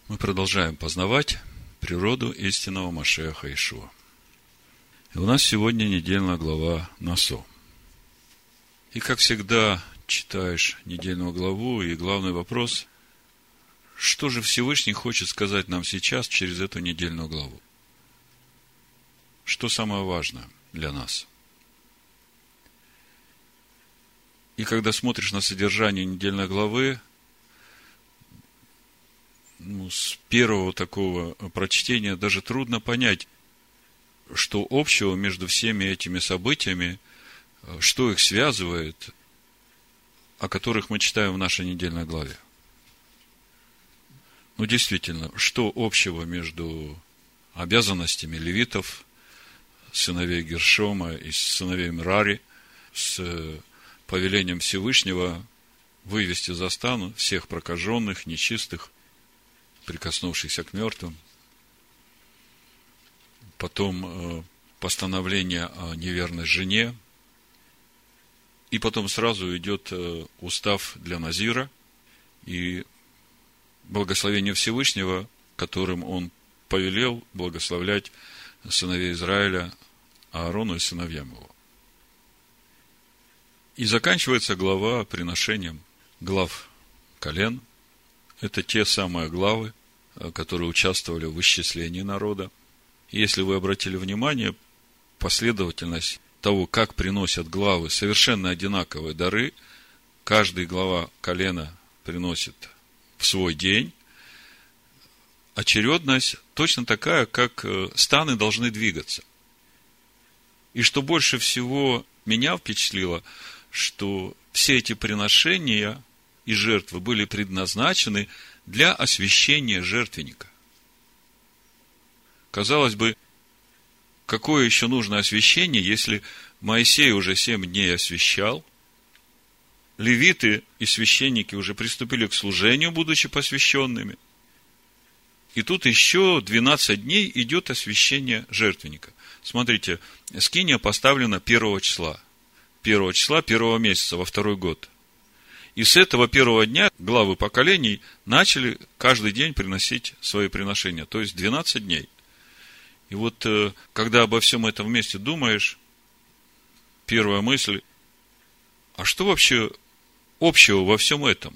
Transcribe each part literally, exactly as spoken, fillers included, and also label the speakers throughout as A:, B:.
A: Мы продолжаем познавать природу истинного Машиаха Иешуа. И у нас сегодня недельная глава Насо. И, как всегда, читаешь недельную главу, и главный вопрос, что же Всевышний хочет сказать нам сейчас через эту недельную главу? Что самое важное для нас? И когда смотришь на содержание недельной главы, ну, с первого такого прочтения даже трудно понять, что общего между всеми этими событиями, что их связывает, о которых мы читаем в нашей недельной главе. Ну, действительно, что общего между обязанностями левитов, сыновей Гершома и сыновей Мерари, с повелением Всевышнего вывести за стан всех прокаженных, нечистых, прикоснувшихся к мертвым. Потом постановление о неверной жене. И потом сразу идет устав для Назира и благословение Всевышнего, которым он повелел благословлять сыновей Израиля, Аарону и сыновьям его. И заканчивается глава приношением глав колен. Это те самые главы, которые участвовали в исчислении народа. И если вы обратили внимание, последовательность того, как приносят главы совершенно одинаковые дары, каждая глава колена приносит в свой день, очередность точно такая, как станы должны двигаться. И что больше всего меня впечатлило, что все эти приношения и жертвы были предназначены для освящения жертвенника. Казалось бы, какое еще нужно освящение, если Моисей уже семь дней освящал, левиты и священники уже приступили к служению, будучи посвященными, и тут еще двенадцать дней идет освящение жертвенника. Смотрите, скиния поставлена первого числа, первого числа первого месяца во второй год. И с этого первого дня главы поколений начали каждый день приносить свои приношения, то есть двенадцать дней. И вот, когда обо всем этом вместе думаешь, первая мысль, а что вообще общего во всем этом?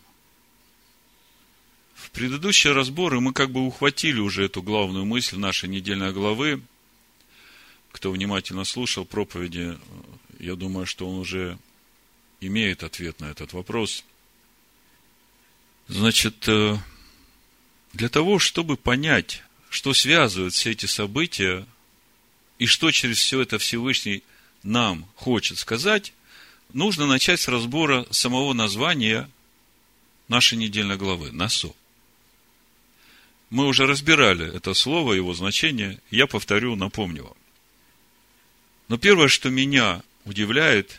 A: В предыдущие разборы мы как бы ухватили уже эту главную мысль нашей недельной главы. Кто внимательно слушал проповеди, я думаю, что он уже имеет ответ на этот вопрос. Значит, для того, чтобы понять, что связывает все эти события, и что через все это Всевышний нам хочет сказать, нужно начать с разбора самого названия нашей недельной главы – Насо. Мы уже разбирали это слово, его значение, я повторю, напомню вам. Но первое, что меня удивляет,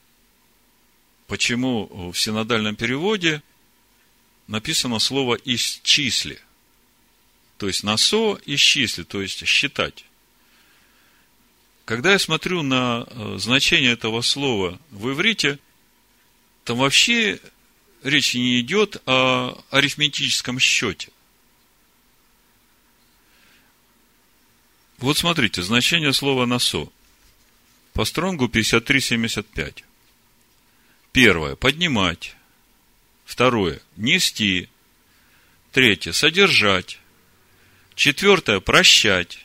A: почему в синодальном переводе написано слово «исчисли». То есть «насо» исчисли, то есть считать. Когда я смотрю на значение этого слова в иврите, там вообще речь не идет о арифметическом счете. Вот смотрите, значение слова «насо». По Стронгу пятьдесят три семьдесят пять. Первое – поднимать. Второе – нести. Третье – содержать. Четвертое – прощать.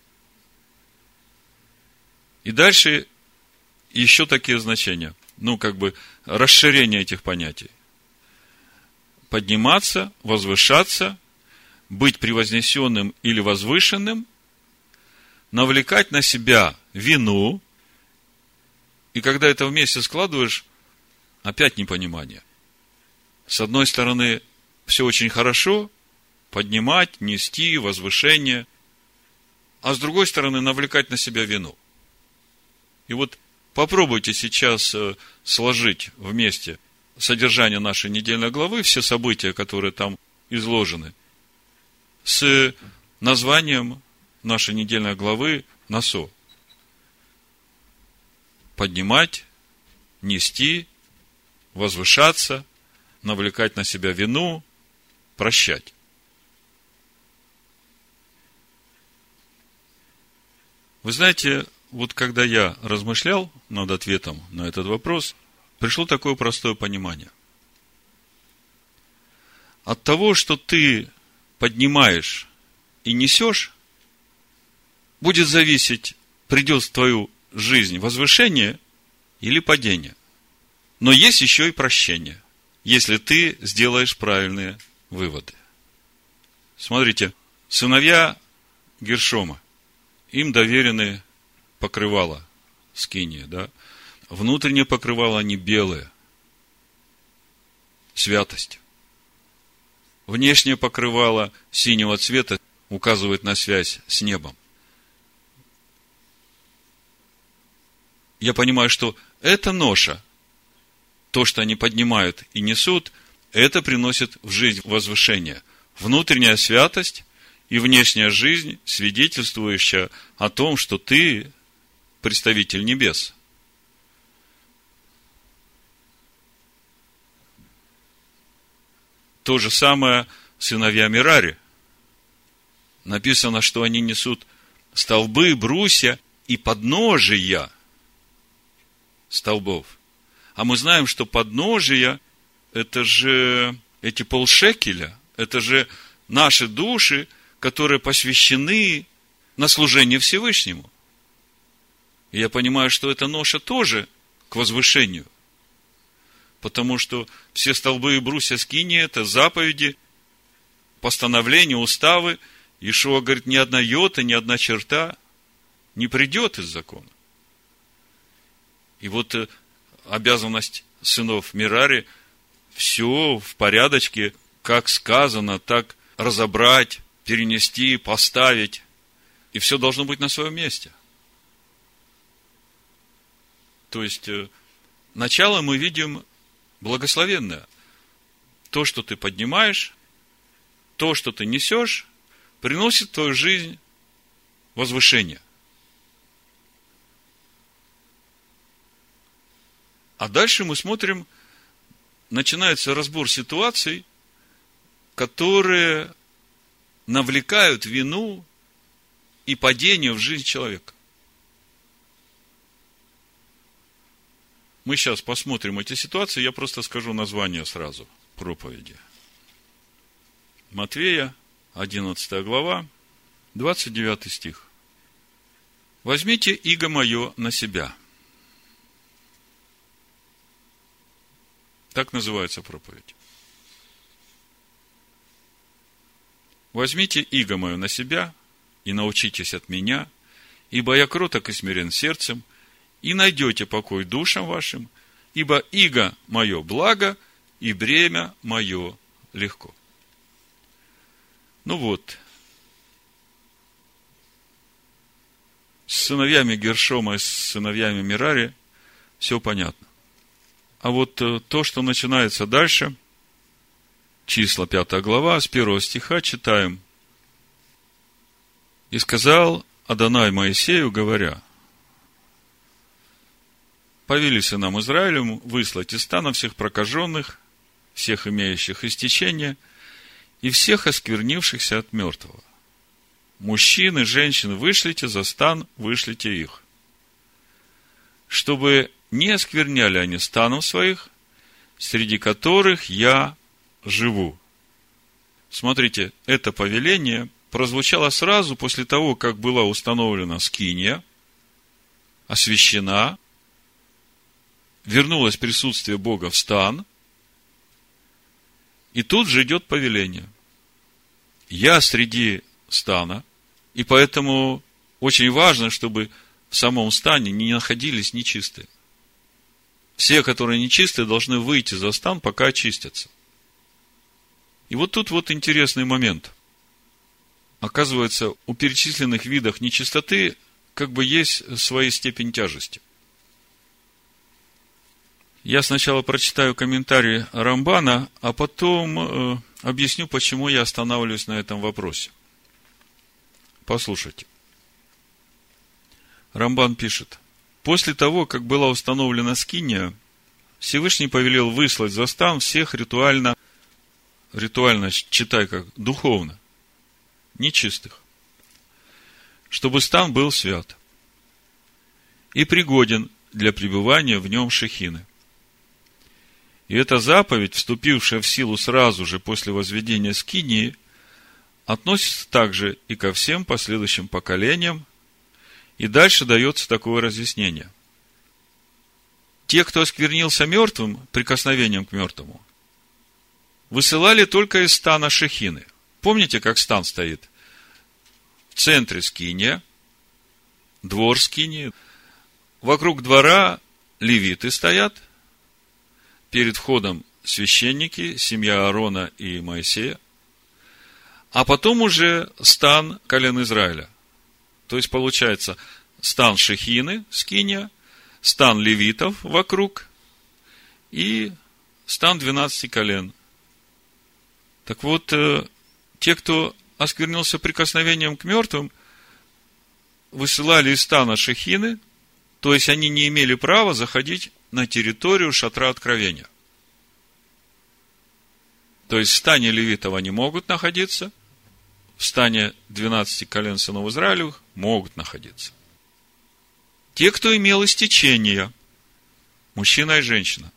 A: И дальше еще такие значения. Ну, как бы расширение этих понятий. Подниматься, возвышаться, быть превознесенным или возвышенным, навлекать на себя вину. И когда это вместе складываешь, опять непонимание. С одной стороны, все очень хорошо, поднимать, нести, возвышение, а с другой стороны, навлекать на себя вину. И вот попробуйте сейчас сложить вместе содержание нашей недельной главы, все события, которые там изложены, с названием нашей недельной главы «Насо». Поднимать, нести, возвышаться, навлекать на себя вину, прощать. Вы знаете, вот когда я размышлял над ответом на этот вопрос, пришло такое простое понимание. От того, что ты поднимаешь и несешь, будет зависеть, придет в твою жизнь возвышение или падение. Но есть еще и прощение, если ты сделаешь правильные выводы. Смотрите, сыновья Гершома, им доверены покрывала скинии, да? Внутреннее покрывало они белое, святость. Внешнее покрывало синего цвета указывает на связь с небом. Я понимаю, что это ноша, то, что они поднимают и несут, это приносит в жизнь возвышение. Внутренняя святость и внешняя жизнь, свидетельствующая о том, что ты представитель небес. То же самое сыновья Мерари. Написано, что они несут столбы, брусья и подножия столбов. А мы знаем, что подножия – это же эти полшекеля, это же наши души, которые посвящены на служение Всевышнему. И я понимаю, что эта ноша тоже к возвышению. Потому что все столбы и брусья скинии – это заповеди, постановления, уставы. Иешуа говорит, ни одна йота, ни одна черта не придет из закона. И вот обязанность сынов Мерари все в порядочке, как сказано, так разобрать, перенести, поставить. И все должно быть на своем месте. То есть, начало мы видим благословенное. То, что ты поднимаешь, то, что ты несешь, приносит в твою жизнь возвышение. А дальше мы смотрим, начинается разбор ситуаций, которые навлекают вину и падение в жизнь человека. Мы сейчас посмотрим эти ситуации, я просто скажу название сразу проповеди. Матвея, одиннадцатая глава, двадцать девятый стих. «Возьмите иго мое на себя». Так называется проповедь. «Возьмите иго мое на себя и научитесь от меня, ибо я кроток и смирен сердцем, и найдете покой душам вашим, ибо иго мое благо, и бремя мое легко». Ну вот, с сыновьями Гершома и с сыновьями Мерари все понятно. А вот то, что начинается дальше, числа пятая глава, с первого стиха читаем. «И сказал Адонай Моисею, говоря: повели сынам Израилевым выслать из стана всех прокаженных, всех имеющих истечение, и всех осквернившихся от мертвого. Мужчин и женщин вышлите за стан, вышлите их, чтобы не оскверняли они станов своих, среди которых я живу». Смотрите, это повеление прозвучало сразу после того, как была установлена скиния, освящена, вернулось присутствие Бога в стан, и тут же идет повеление. Я среди стана, и поэтому очень важно, чтобы в самом стане не находились нечистые. Все, которые нечистые, должны выйти за стан, пока очистятся. И вот тут вот интересный момент. Оказывается, у перечисленных видов нечистоты как бы есть своя степень тяжести. Я сначала прочитаю комментарий Рамбана, а потом э, объясню, почему я останавливаюсь на этом вопросе. Послушайте. Рамбан пишет: после того, как была установлена скиния, Всевышний повелел выслать за стан всех ритуально, ритуально, читай как, духовно, нечистых, чтобы стан был свят. и пригоден для пребывания в нем шехины. И эта заповедь, вступившая в силу сразу же после возведения скинии, относится также и ко всем последующим поколениям, и дальше дается такое разъяснение. Те, кто осквернился мертвым, прикосновением к мертвому, высылали только из стана шехины. Помните, как стан стоит? В центре скиния, двор скинии, вокруг двора левиты стоят, перед входом священники, семья Аарона и Моисея, а потом уже стан колен Израиля. То есть, получается, стан шехины, скиния, стан левитов вокруг и стан двенадцати колен. Так вот, те, кто осквернился прикосновением к мертвым, высылали из стана шехины, то есть они не имели права заходить на территорию шатра откровения. То есть в стане левитов они могут находиться, в стане двенадцати колен сынов Израилевых могут находиться. Те, кто имел истечение, мужчина и женщина,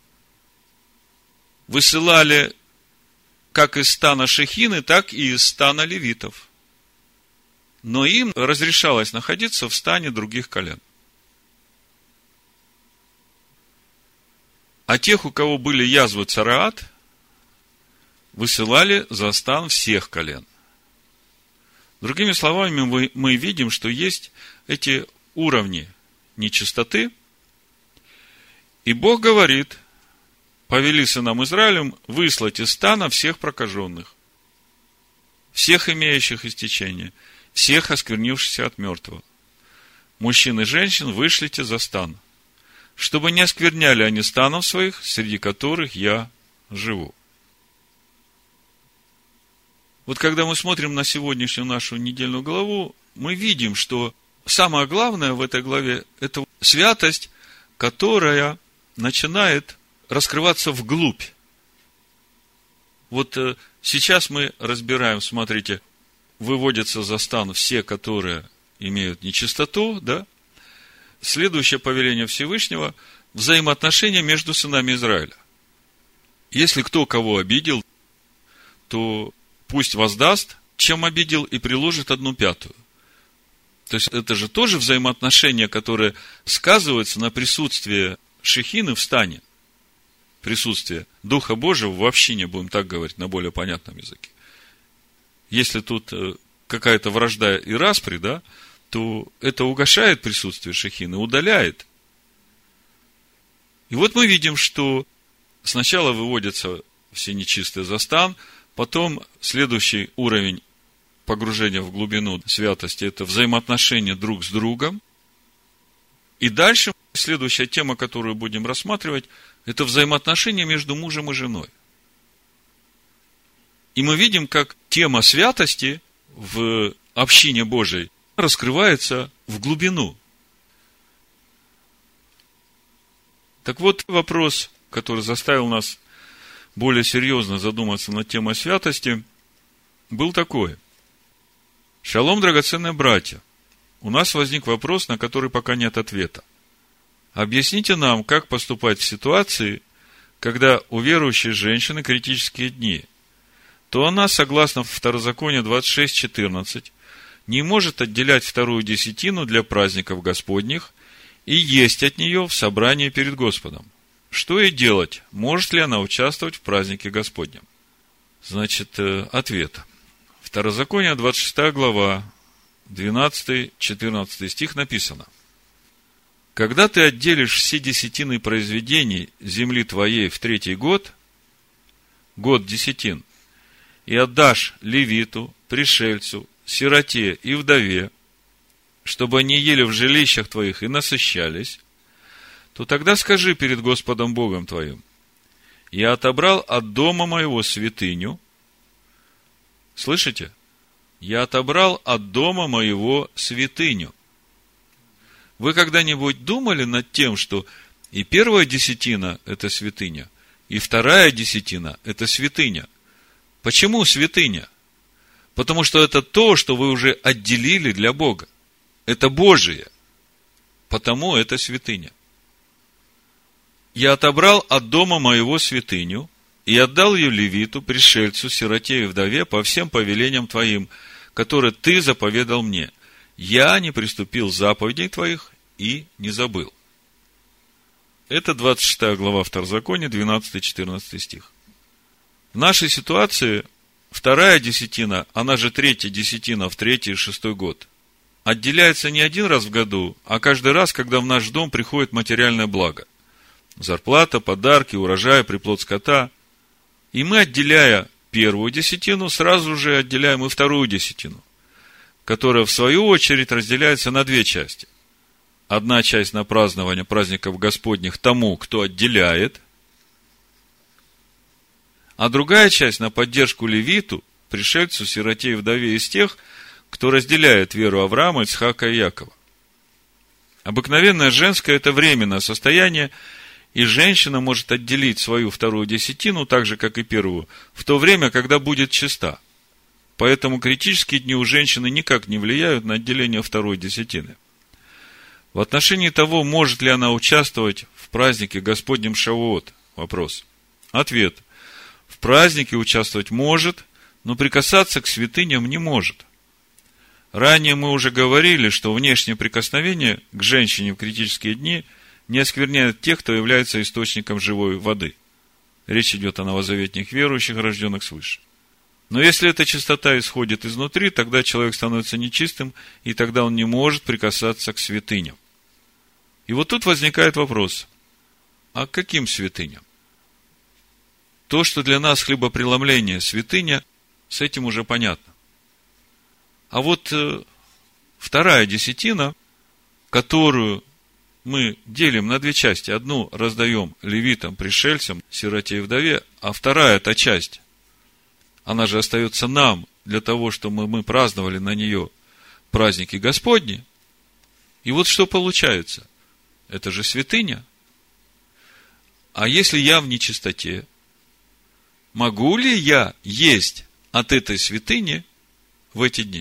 A: высылали как из стана шехины, так и из стана левитов. Но им разрешалось находиться в стане других колен. А тех, у кого были язвы цараат, высылали за стан всех колен. Другими словами, мы, мы видим, что есть эти уровни нечистоты, и Бог говорит: повели сынам Израилем выслать из стана всех прокаженных, всех имеющих истечение, всех осквернившихся от мертвого. Мужчин и женщин вышлите за стан, чтобы не оскверняли они станов своих, среди которых я живу. Вот когда мы смотрим на сегодняшнюю нашу недельную главу, мы видим, что самое главное в этой главе – это святость, которая начинает раскрываться вглубь. Вот сейчас мы разбираем, смотрите, выводятся за стан все, которые имеют нечистоту, да? Следующее повеление Всевышнего – взаимоотношения между сынами Израиля. Если кто кого обидел, то пусть воздаст, чем обидел, и приложит одну пятую. То есть, это же тоже взаимоотношения, которые сказываются на присутствии шехины в стане. Присутствие Духа Божьего в общине, будем так говорить, на более понятном языке. Если тут какая-то вражда и распри, да, то это угошает присутствие шехины, удаляет. И вот мы видим, что сначала выводятся все нечистые за стан, потом следующий уровень погружения в глубину святости – это взаимоотношения друг с другом. И дальше следующая тема, которую будем рассматривать, это взаимоотношения между мужем и женой. И мы видим, как тема святости в общине Божией раскрывается в глубину. Так вот, вопрос, который заставил нас более серьезно задуматься над темой святости, был такой. Шалом, драгоценные братья. У нас возник вопрос, на который пока нет ответа. Объясните нам, как поступать в ситуации, когда у верующей женщины критические дни, то она, согласно Второзаконию двадцать шесть четырнадцать, не может отделять вторую десятину для праздников Господних и есть от нее в собрании перед Господом. Что ей делать? Может ли она участвовать в празднике Господнем? Значит, ответ. Второзаконие, двадцать шестая глава, двенадцатый-четырнадцатый стих написано. Когда ты отделишь все десятины произведений земли твоей в третий год, год десятин, и отдашь левиту, пришельцу, сироте и вдове, чтобы они ели в жилищах твоих и насыщались, то тогда скажи перед Господом Богом твоим: я отобрал от дома моего святыню. Слышите? Я отобрал от дома моего святыню. Вы когда-нибудь думали над тем, что и первая десятина – это святыня, и вторая десятина – это святыня? Почему святыня? Потому что это то, что вы уже отделили для Бога. Это Божие. потому это святыня. Я отобрал от дома моего святыню и отдал ее левиту, пришельцу, сироте и вдове по всем повелениям твоим, которые ты заповедал мне. Я не приступил заповедей твоих и не забыл. Это двадцать шестая глава Второзакония, двенадцатый-четырнадцатый стих. В нашей ситуации вторая десятина, она же третья десятина в третий и шестой год, отделяется не один раз в году, а каждый раз, когда в наш дом приходит материальное благо. Зарплата, подарки, урожай, приплод скота. И мы, отделяя первую десятину, сразу же отделяем и вторую десятину, которая, в свою очередь, разделяется на две части. Одна часть на празднование праздников Господних тому, кто отделяет, а другая часть на поддержку левиту, пришельцу, сироте и вдове из тех, кто разделяет веру Авраама, Ицхака и Якова. Обыкновенное женское – это временное состояние, и женщина может отделить свою вторую десятину, так же, как и первую, в то время, когда будет чиста. Поэтому критические дни у женщины никак не влияют на отделение второй десятины. В отношении того, может ли она участвовать в празднике Господнем Шавуот, вопрос. Ответ. В празднике участвовать может, но прикасаться к святыням не может. Ранее мы уже говорили, что внешнее прикосновение к женщине в критические дни не оскверняет тех, кто является источником живой воды. Речь идет о новозаветных верующих, рожденных свыше. Но если эта чистота исходит изнутри, тогда человек становится нечистым, и тогда он не может прикасаться к святыням. И вот тут возникает вопрос, а к каким святыням? То, что для нас хлебопреломление святыня, с этим уже понятно. А вот э, вторая десятина, которую мы делим на две части. Одну раздаем левитам, пришельцам, сироте и вдове, а вторая эта часть, она же остается нам, для того, чтобы мы праздновали на нее праздники Господни. И вот что получается. Это же святыня. А если я в нечистоте, могу ли я есть от этой святыни в эти дни?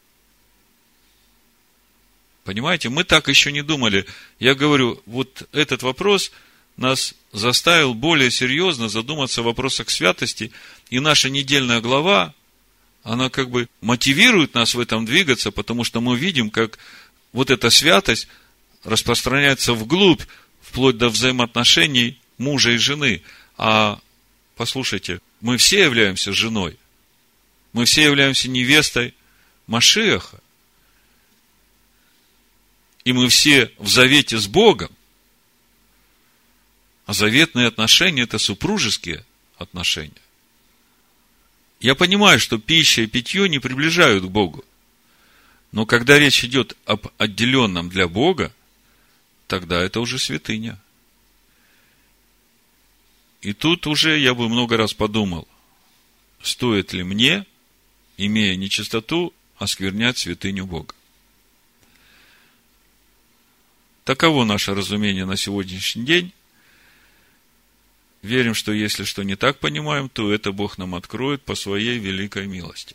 A: Понимаете, мы так еще не думали. Я говорю, вот этот вопрос нас заставил более серьезно задуматься о вопросах святости, и наша недельная глава, она как бы мотивирует нас в этом двигаться, потому что мы видим, как вот эта святость распространяется вглубь, вплоть до взаимоотношений мужа и жены. А послушайте, мы все являемся женой, мы все являемся невестой Машиаха, и мы все в завете с Богом. А заветные отношения – это супружеские отношения. Я понимаю, что пища и питье не приближают к Богу. Но когда речь идет об отделенном для Бога, тогда это уже святыня. И тут уже я бы много раз подумал, стоит ли мне, имея нечистоту, осквернять святыню Бога. Таково наше разумение на сегодняшний день. Верим, что если что не так понимаем, то это Бог нам откроет по своей великой милости.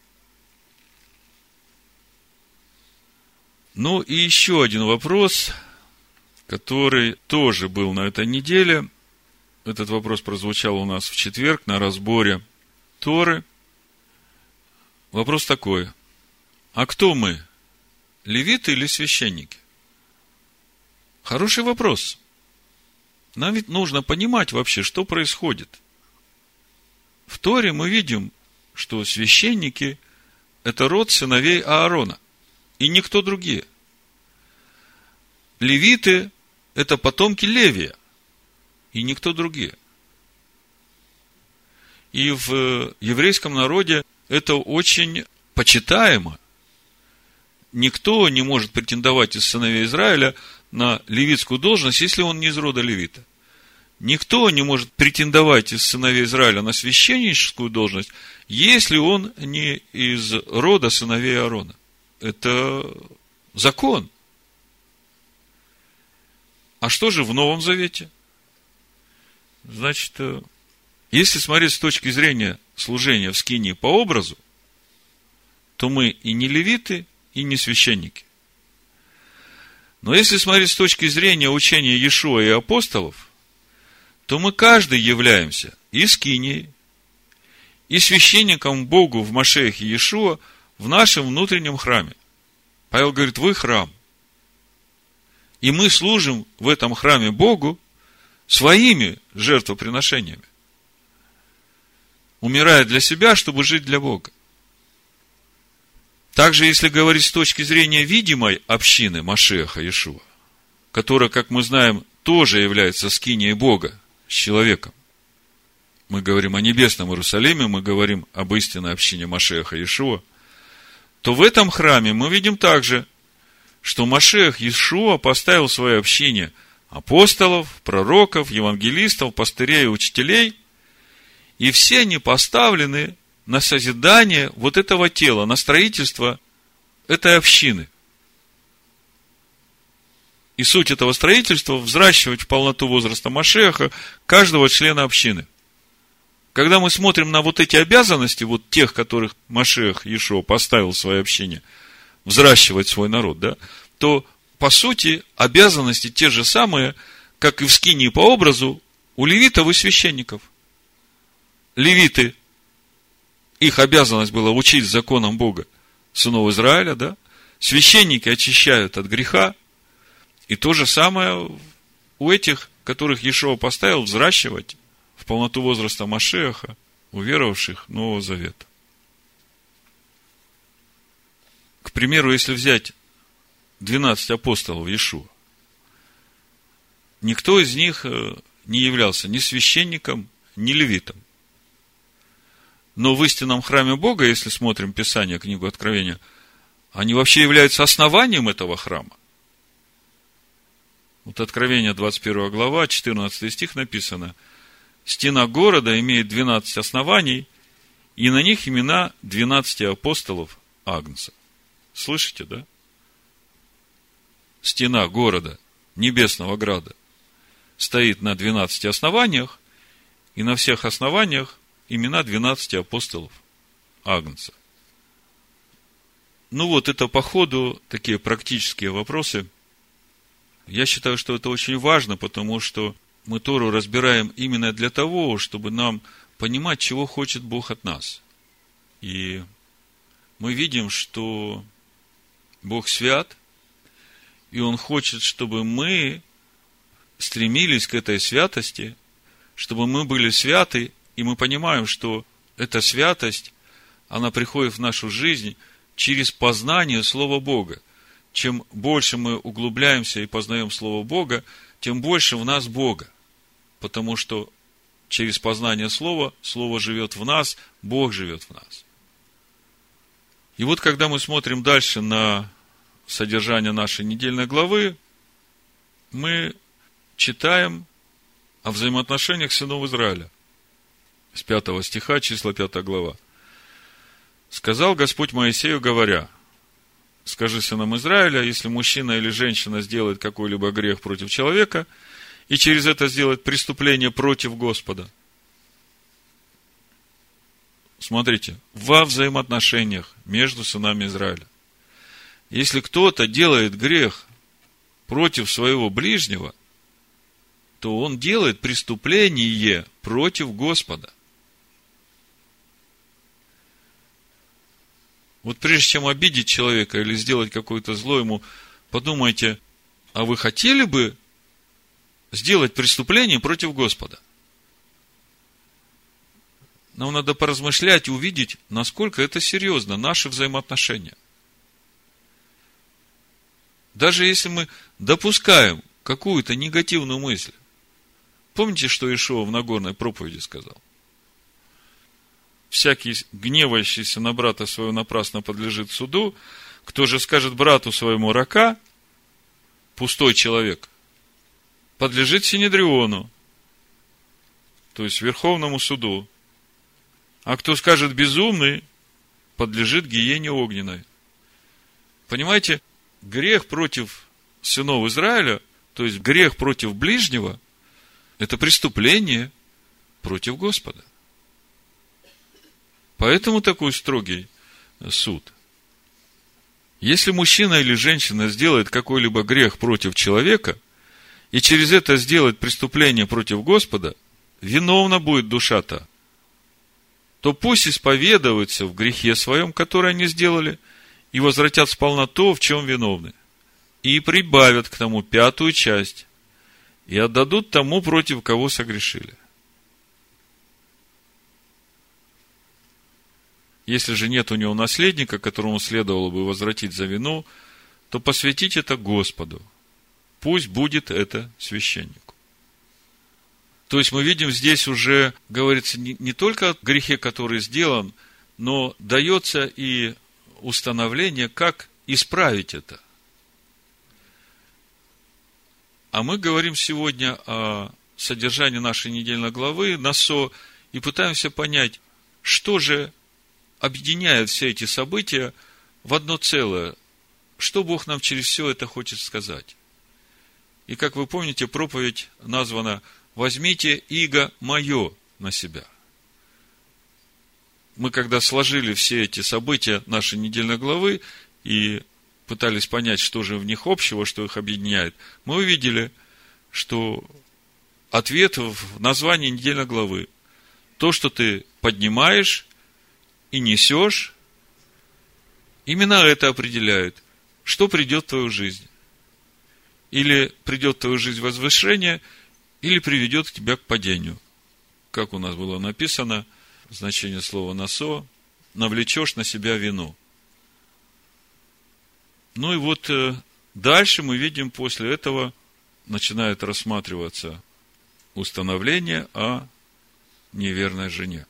A: Ну и еще один вопрос, который тоже был на этой неделе. Этот вопрос прозвучал у нас в четверг на разборе Торы. Вопрос такой. А кто мы? Левиты или священники? Хороший вопрос. Нам ведь нужно понимать вообще, что происходит. В Торе мы видим, что священники – это род сыновей Аарона, и никто другие. Левиты – это потомки Левия, и никто другие. И в еврейском народе это очень почитаемо. Никто не может претендовать из сыновей Израиля на левитскую должность, если он не из рода левита. Никто не может претендовать из сыновей Израиля на священническую должность, если он не из рода сыновей Аарона. Это закон. А что же в Новом Завете? Значит, если смотреть с точки зрения служения в скинии по образу, то мы и не левиты, и не священники. Но если смотреть с точки зрения учения Иешуа и апостолов, то мы каждый являемся и скинией, и священником Богу в Машиахе Иешуа в нашем внутреннем храме. Павел говорит, вы храм. И мы служим в этом храме Богу своими жертвоприношениями, умирая для себя, чтобы жить для Бога. Также, если говорить с точки зрения видимой общины Машиаха Иешуа, которая, как мы знаем, тоже является скинией Бога с человеком, мы говорим о небесном Иерусалиме, мы говорим об истинной общине Машиаха Иешуа, то в этом храме мы видим также, что Машиах Иешуа поставил в своей общине апостолов, пророков, евангелистов, пастырей и учителей, и все они поставлены на созидание вот этого тела, на строительство этой общины. И суть этого строительства – взращивать в полноту возраста Машиаха каждого члена общины. Когда мы смотрим на вот эти обязанности, вот тех, которых Машиах Иешуа поставил в своей общине, взращивать свой народ, да, то, по сути, обязанности те же самые, как и в скинии по образу у левитов и священников. Левиты, их обязанность была учить законам Бога сынов Израиля, да, священники очищают от греха, и то же самое у этих, которых Иешуа поставил, взращивать в полноту возраста Машиаха, уверовавших Нового Завета. К примеру, если взять двенадцать апостолов Иешуа, никто из них не являлся ни священником, ни левитом. Но в истинном храме Бога, если смотрим Писание, книгу Откровения, они вообще являются основанием этого храма. Вот Откровение, двадцать первая глава, четырнадцатый стих написано: «Стена города имеет двенадцать оснований, и на них имена двенадцати апостолов Агнца». Слышите, да? Стена города, небесного града, стоит на двенадцати основаниях, и на всех основаниях имена двенадцати апостолов Агнца. Ну вот, это по ходу такие практические вопросы. Я считаю, что это очень важно, потому что мы Тору разбираем именно для того, чтобы нам понимать, чего хочет Бог от нас. И мы видим, что Бог свят, и Он хочет, чтобы мы стремились к этой святости, чтобы мы были святы, и мы понимаем, что эта святость, она приходит в нашу жизнь через познание Слова Бога. Чем больше мы углубляемся и познаем Слово Бога, тем больше в нас Бога. Потому что через познание Слова, Слово живет в нас, Бог живет в нас. И вот, когда мы смотрим дальше на содержание нашей недельной главы, мы читаем о взаимоотношениях сынов Израиля. С пятого стиха, числа пятая глава. «Сказал Господь Моисею, говоря: скажи сынам Израиля, если мужчина или женщина сделает какой-либо грех против человека, и через это сделает преступление против Господа». Смотрите, во взаимоотношениях между сынами Израиля. Если кто-то делает грех против своего ближнего, то он делает преступление против Господа. Вот прежде чем обидеть человека или сделать какое-то зло ему, подумайте, а вы хотели бы сделать преступление против Господа? Нам надо поразмышлять и увидеть, насколько это серьезно, наши взаимоотношения. Даже если мы допускаем какую-то негативную мысль. Помните, что Иешуа в Нагорной проповеди сказал? Всякий гневающийся на брата своего напрасно подлежит суду. Кто же скажет брату своему рака, пустой человек, подлежит синедриону, то есть Верховному суду. А кто скажет безумный, подлежит гиене огненной. Понимаете, грех против сынов Израиля, то есть грех против ближнего, это преступление против Господа. Поэтому такой строгий суд. Если мужчина или женщина сделает какой-либо грех против человека, и через это сделает преступление против Господа, виновна будет душа-то, то пусть исповедуются в грехе своем, который они сделали, и возвратят сполна то, в чем виновны, и прибавят к тому пятую часть, и отдадут тому, против кого согрешили. Если же нет у него наследника, которому следовало бы возвратить за вину, то посвятить это Господу. Пусть будет это священнику. То есть мы видим, здесь уже говорится не, не только о грехе, который сделан, но дается и установление, как исправить это. А мы говорим сегодня о содержании нашей недельной главы Насо и пытаемся понять, что же объединяет все эти события в одно целое. Что Бог нам через все это хочет сказать? И, как вы помните, проповедь названа «Возьмите иго мое на себя». Мы, когда сложили все эти события нашей недельной главы и пытались понять, что же в них общего, что их объединяет, мы увидели, что ответ в названии недельной главы – то, что ты поднимаешь и несешь, именно это определяет, что придет в твою жизнь. Или придет в твою жизнь возвышение, или приведет тебя к падению. Как у нас было написано, значение слова «насо», навлечешь на себя вину. Ну и вот дальше мы видим, после этого начинает рассматриваться установление о неверной жене.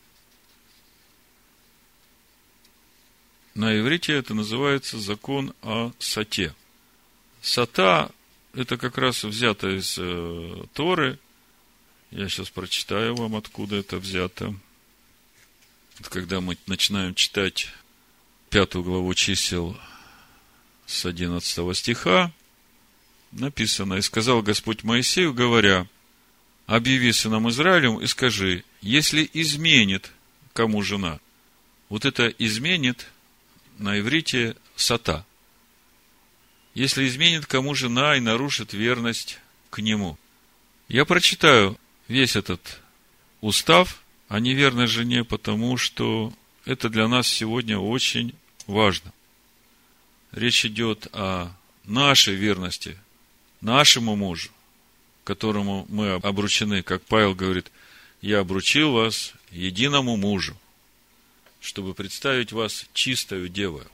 A: На иврите это называется закон о сате. Сата – это как раз взято из э, Торы. Я сейчас прочитаю вам, откуда это взято. Вот когда мы начинаем читать пятую главу чисел с одиннадцатого стиха, написано: «И сказал Господь Моисею, говоря: объяви сынам Израилем и скажи, если изменит кому жена». Вот это «изменит» на иврите сата. Если изменит кому жена и нарушит верность к нему. Я прочитаю весь этот устав о неверной жене, потому что это для нас сегодня очень важно. Речь идет о нашей верности, нашему мужу, которому мы обручены, как Павел говорит: я обручил вас единому мужу, чтобы представить вас чистою девою.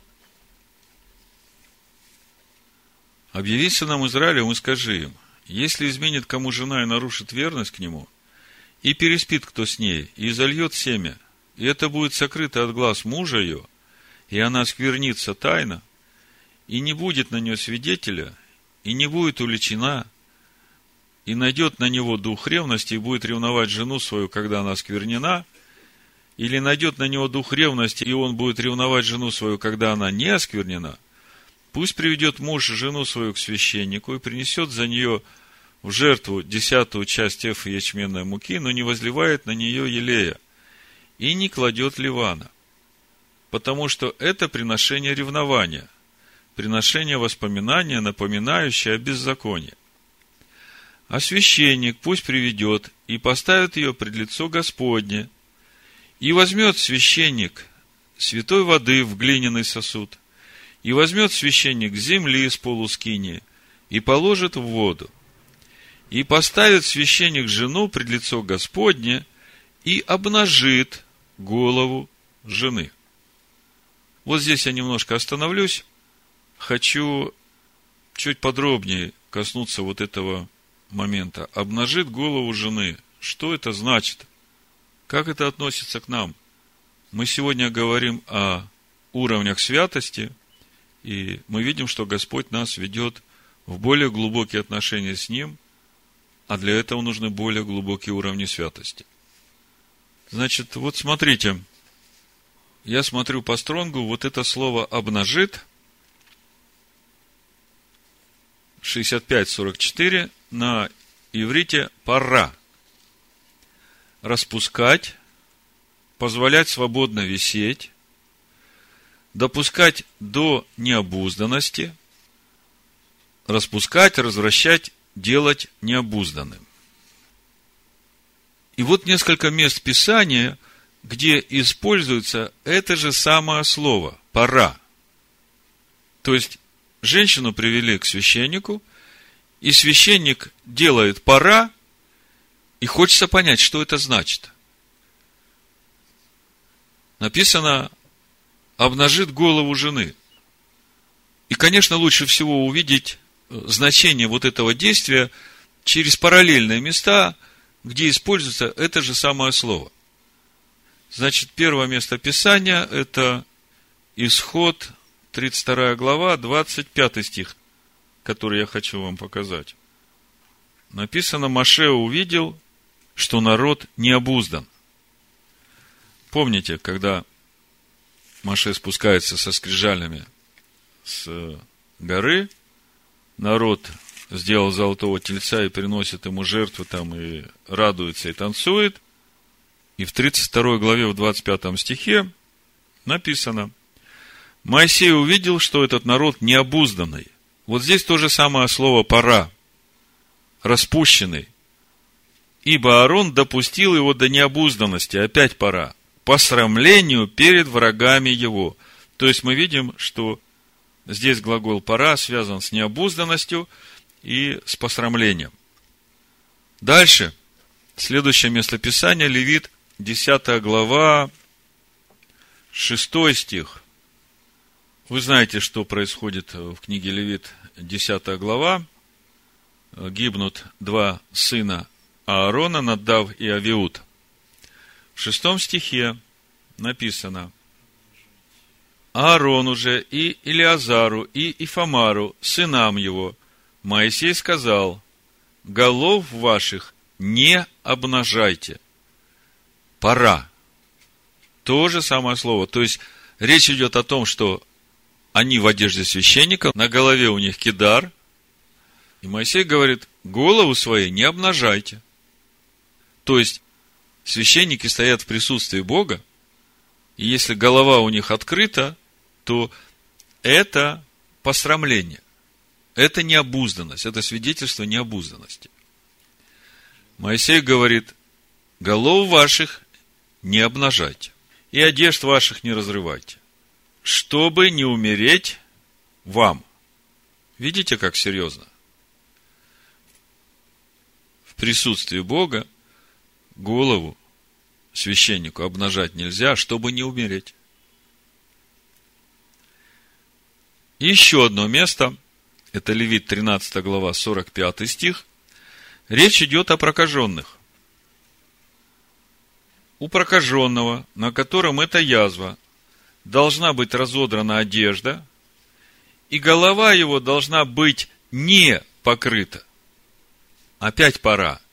A: Объяви сынам Израилевым и скажи им: если изменит кому жена и нарушит верность к нему, и переспит кто с ней, и изольет семя, и это будет сокрыто от глаз мужа ее, и она сквернится тайно, и не будет на нее свидетеля, и не будет уличена, и найдет на него дух ревности, и будет ревновать жену свою, когда она сквернена, или найдет на него дух ревности, и он будет ревновать жену свою, когда она не осквернена, пусть приведет муж жену свою к священнику и принесет за нее в жертву десятую часть эфы ячменной муки, но не возливает на нее елея, и не кладет ливана, потому что это приношение ревнования, приношение воспоминания, напоминающее о беззаконии. А священник пусть приведет и поставит ее пред лицо Господне, и возьмет священник святой воды в глиняный сосуд, и возьмет священник земли с полускинии, и положит в воду, и поставит священник жену пред лицо Господне, и обнажит голову жены. Вот здесь я немножко остановлюсь. Хочу чуть подробнее коснуться вот этого момента. Обнажит голову жены. Что это значит? Как это относится к нам? Мы сегодня говорим о уровнях святости, и мы видим, что Господь нас ведет в более глубокие отношения с Ним, а для этого нужны более глубокие уровни святости. Значит, вот смотрите, я смотрю по Стронгу, вот это слово «обнажит» шестьдесят пять сорок четыре на иврите «пора». Распускать, позволять свободно висеть, допускать до необузданности, распускать, развращать, делать необузданным. И вот несколько мест Писания, где используется это же самое слово «пора». То есть, женщину привели к священнику, и священник делает «пора», и хочется понять, что это значит. Написано «обнажит голову жены». И, конечно, лучше всего увидеть значение вот этого действия через параллельные места, где используется это же самое слово. Значит, первое место Писания – это Исход, тридцать вторая глава, двадцать пятый стих, который я хочу вам показать. Написано: «Моше увидел, что народ не обуздан». Помните, когда Моше спускается со скрижалями с горы, народ сделал золотого тельца и приносит ему жертву там, и радуется, и танцует. И в тридцать второй главе, в двадцать пятом стихе написано: «Моисей увидел, что этот народ необузданный». Вот здесь то же самое слово «пора», распущенный. «Ибо Аарон допустил его до необузданности», опять «пора», посрамлению перед врагами его. То есть мы видим, что здесь глагол «пора» связан с необузданностью и с посрамлением. Дальше, следующее местописание, Левит, десятая глава, шестой стих. Вы знаете, что происходит в книге Левит, десятая глава. Гибнут два сына Аарона, Надав и Авиуд. В шестом стихе написано: «Аарону же и Илиазару и Ифамару, сынам его, Моисей сказал: голов ваших не обнажайте». Пора. То же самое слово. То есть, речь идет о том, что они в одежде священника, на голове у них кидар, и Моисей говорит: голову свои не обнажайте. То есть, священники стоят в присутствии Бога, и если голова у них открыта, то это посрамление. Это необузданность, это свидетельство необузданности. Моисей говорит: голов ваших не обнажайте, и одежд ваших не разрывайте, чтобы не умереть вам. Видите, как серьезно? В присутствии Бога голову священнику обнажать нельзя, чтобы не умереть. И еще одно место, это Левит, тринадцатая глава, сорок пятый стих. Речь идет о прокаженных. У прокаженного, на котором эта язва, должна быть разодрана одежда, и голова его должна быть не покрыта. Опять пора.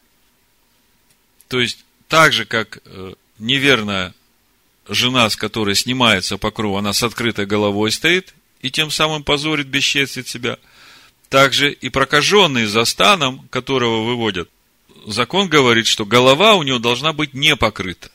A: То есть, так же, как неверная жена, с которой снимается покров, она с открытой головой стоит, и тем самым позорит, бесчестит себя. Также и прокаженный за станом, которого выводят, закон говорит, что голова у него должна быть не покрыта.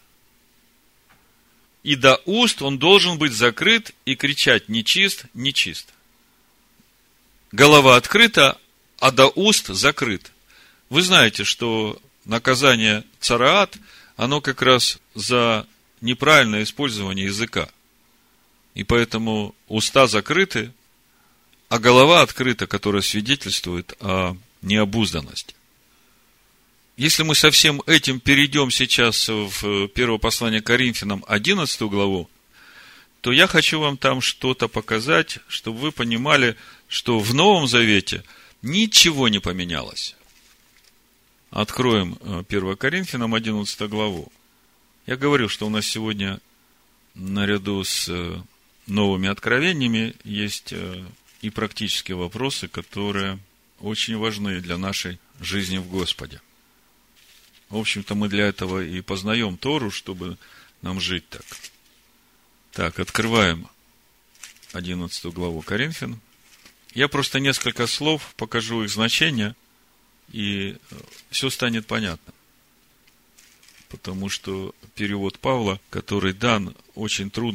A: И до уст он должен быть закрыт и кричать: нечист, нечист. Голова открыта, а до уст закрыт. Вы знаете, что наказание цараат, оно как раз за неправильное использование языка. И поэтому уста закрыты, а голова открыта, которая свидетельствует о необузданности. Если мы со всем этим перейдем сейчас в первое послание к Коринфянам, одиннадцатую главу, то я хочу вам там что-то показать, чтобы вы понимали, что в Новом Завете ничего не поменялось. Откроем первое Коринфянам, одиннадцатую главу. Я говорил, что у нас сегодня наряду с новыми откровениями есть и практические вопросы, которые очень важны для нашей жизни в Господе. В общем-то, мы для этого и познаем Тору, чтобы нам жить так. Так, открываем одиннадцатую главу Коринфян. Я просто несколько слов покажу их значение, и все станет понятно. Потому что перевод Павла, который дан, очень трудно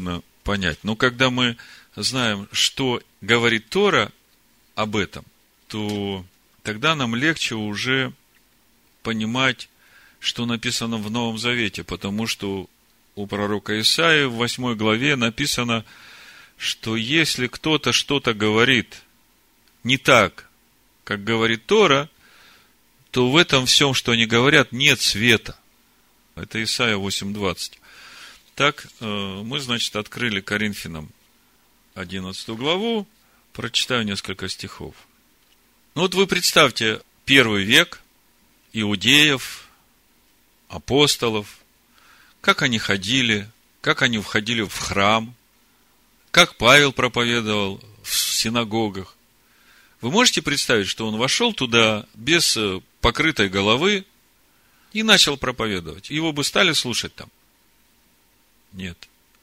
A: понять. Но когда мы знаем, что говорит Тора об этом, то тогда нам легче уже понимать, что написано в Новом Завете, потому что у пророка Исаии в восьмой главе написано, что если кто-то что-то говорит не так, как говорит Тора, то в этом всем, что они говорят, нет света. Это Исайя восемь двадцать. Так, мы, значит, открыли Коринфянам одиннадцатую главу, прочитаю несколько стихов. Ну вот вы представьте, первый век, иудеев, апостолов, как они ходили, как они входили в храм, как Павел проповедовал в синагогах. Вы можете представить, что он вошел туда без покрытой головы и начал проповедовать? Его бы стали слушать там? Нет.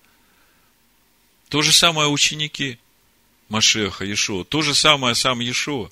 A: То же самое ученики Машиаха Иешуа, то же самое сам Иешуа.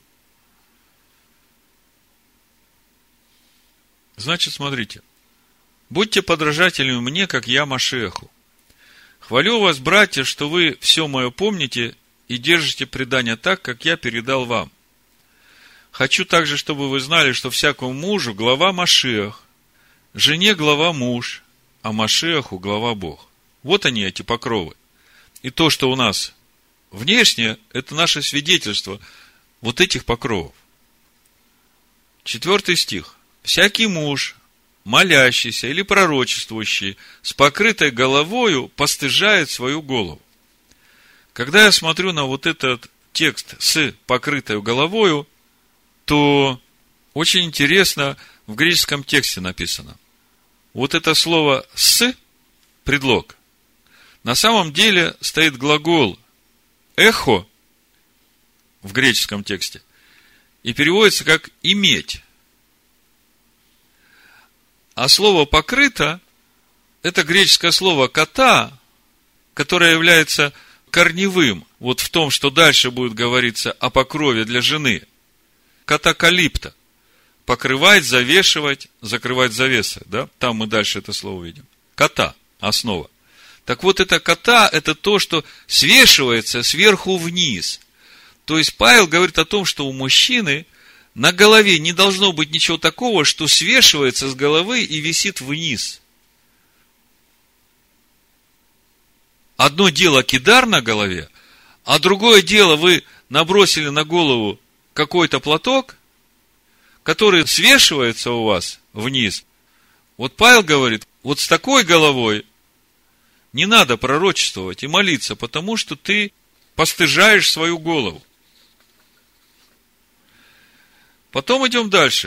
A: Значит, смотрите. Будьте подражателями мне, как я Машиаху. Хвалю вас, братья, что вы все мое помните и держите предание так, как я передал вам. Хочу также, чтобы вы знали, что всякому мужу глава Машиах, жене глава муж, а Машиаху глава Бог. Вот они, эти покровы. И то, что у нас внешне, это наше свидетельство вот этих покровов. Четвертый стих. Всякий муж, молящийся или пророчествующий, с покрытой головою постыжает свою голову. Когда я смотрю на вот этот текст с покрытой головою, то очень интересно в греческом тексте написано. Вот это слово «с», предлог, на самом деле стоит глагол «эхо» в греческом тексте и переводится как «иметь». А слово «покрыто» – это греческое слово «ката», которое является корневым вот в том, что дальше будет говориться о покрове для жены. Катакалипта. Покрывать, завешивать, закрывать завесы. Да? Там мы дальше это слово видим. Ката – основа. Так вот, это ката – это то, что свешивается сверху вниз. То есть, Павел говорит о том, что у мужчины на голове не должно быть ничего такого, что свешивается с головы и висит вниз. Одно дело кидар на голове, а другое дело вы набросили на голову какой-то платок, который свешивается у вас вниз. Вот Павел говорит, вот с такой головой не надо пророчествовать и молиться, потому что ты постыжаешь свою голову. Потом идем дальше.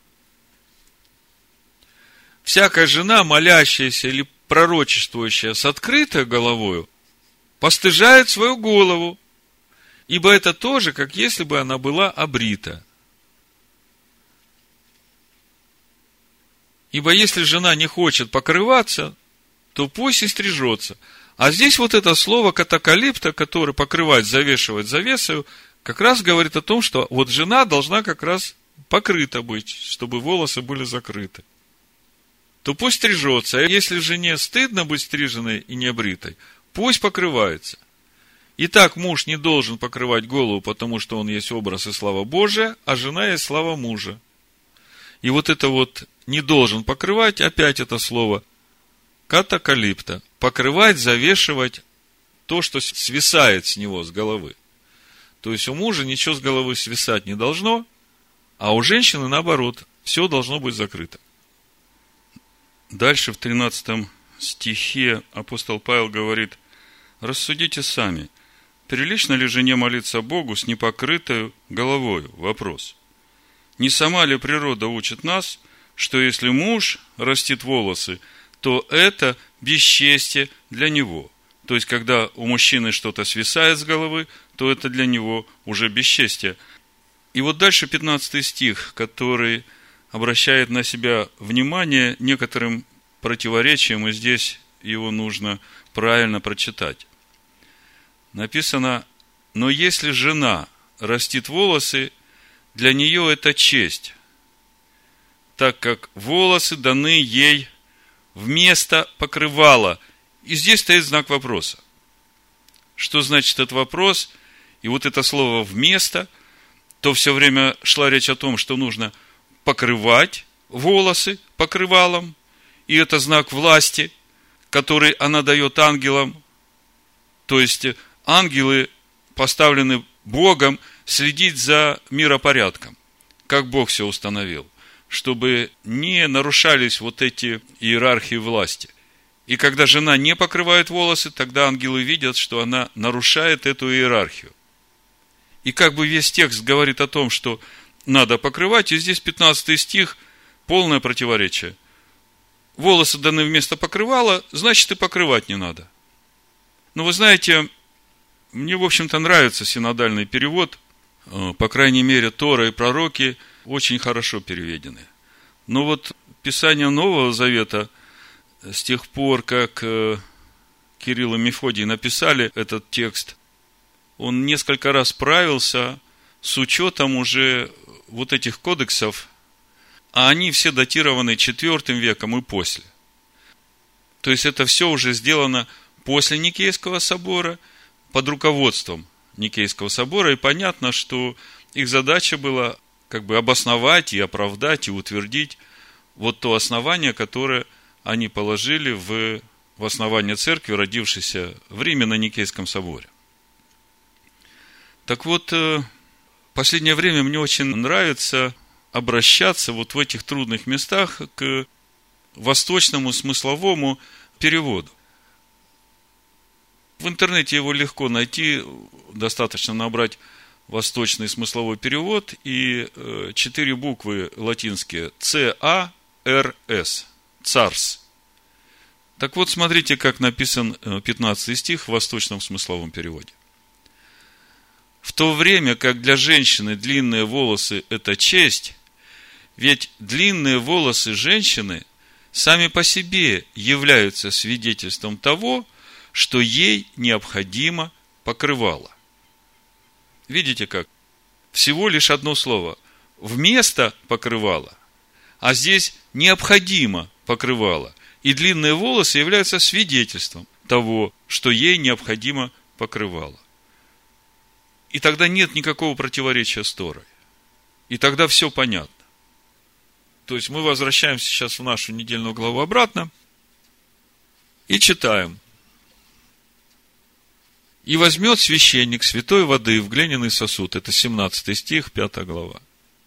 A: Всякая жена, молящаяся или пророчествующая с открытой головою, постыжает свою голову, ибо это тоже, как если бы она была обрита. Ибо если жена не хочет покрываться, то пусть и стрижется. А здесь вот это слово катакалипта, которое покрывать, завешивать завесою, как раз говорит о том, что вот жена должна как раз покрыта быть, чтобы волосы были закрыты. То пусть стрижется. А если жене стыдно быть стриженной и небритой, пусть покрывается. Итак, муж не должен покрывать голову, потому что он есть образ и слава Божия, а жена есть слава мужа. И вот это вот не должен покрывать, опять это слово катакалипта. Покрывать, завешивать то, что свисает с него, с головы. То есть у мужа ничего с головы свисать не должно, а у женщины, наоборот, все должно быть закрыто. Дальше в тринадцатом стихе апостол Павел говорит: рассудите сами, прилично ли жене молиться Богу с непокрытой головою? Вопрос. Не сама ли природа учит нас, что если муж растит волосы, то это бесчестие для него? То есть, когда у мужчины что-то свисает с головы, то это для него уже бесчестие. И вот дальше пятнадцатый стих, который обращает на себя внимание некоторым противоречием, и здесь его нужно правильно прочитать. Написано: но если жена растит волосы, для нее это честь, так как волосы даны ей вместо покрывала. И здесь стоит знак вопроса. Что значит этот вопрос? И вот это слово «вместо», то все время шла речь о том, что нужно покрывать волосы покрывалом, и это знак власти, который она дает ангелам. То есть ангелы поставлены Богом следить за миропорядком, как Бог все установил, чтобы не нарушались вот эти иерархии власти. И когда жена не покрывает волосы, тогда ангелы видят, что она нарушает эту иерархию. И как бы весь текст говорит о том, что надо покрывать, и здесь пятнадцатый стих, полное противоречие. Волосы даны вместо покрывала, значит и покрывать не надо. Но вы знаете, мне, в общем-то, нравится синодальный перевод, по крайней мере, Тора и пророки очень хорошо переведены. Но вот Писание Нового Завета, с тех пор, как Кирилл и Мефодий написали этот текст, он несколько раз правился с учетом уже вот этих кодексов, а они все датированы четвёртым веком и после. То есть это все уже сделано после Никейского собора, под руководством Никейского собора, и понятно, что их задача была как бы обосновать и оправдать и утвердить вот то основание, которое они положили в, в основание церкви, родившейся в Риме на Никейском соборе. Так вот, в последнее время мне очень нравится обращаться вот в этих трудных местах к восточному смысловому переводу. В интернете его легко найти, достаточно набрать восточный смысловой перевод и четыре буквы латинские Ц А Р С, царс. Так вот, смотрите, как написан пятнадцатый стих в восточном смысловом переводе. В то время, как для женщины длинные волосы – это честь, ведь длинные волосы женщины сами по себе являются свидетельством того, что ей необходимо покрывало. Видите как? Всего лишь одно слово. Вместо покрывала, а здесь необходимо покрывало. И длинные волосы являются свидетельством того, что ей необходимо покрывало. И тогда нет никакого противоречия с Торой. И тогда все понятно. То есть мы возвращаемся сейчас в нашу недельную главу обратно и читаем. И возьмет священник святой воды в глиняный сосуд. Это семнадцатый стих, пятая глава.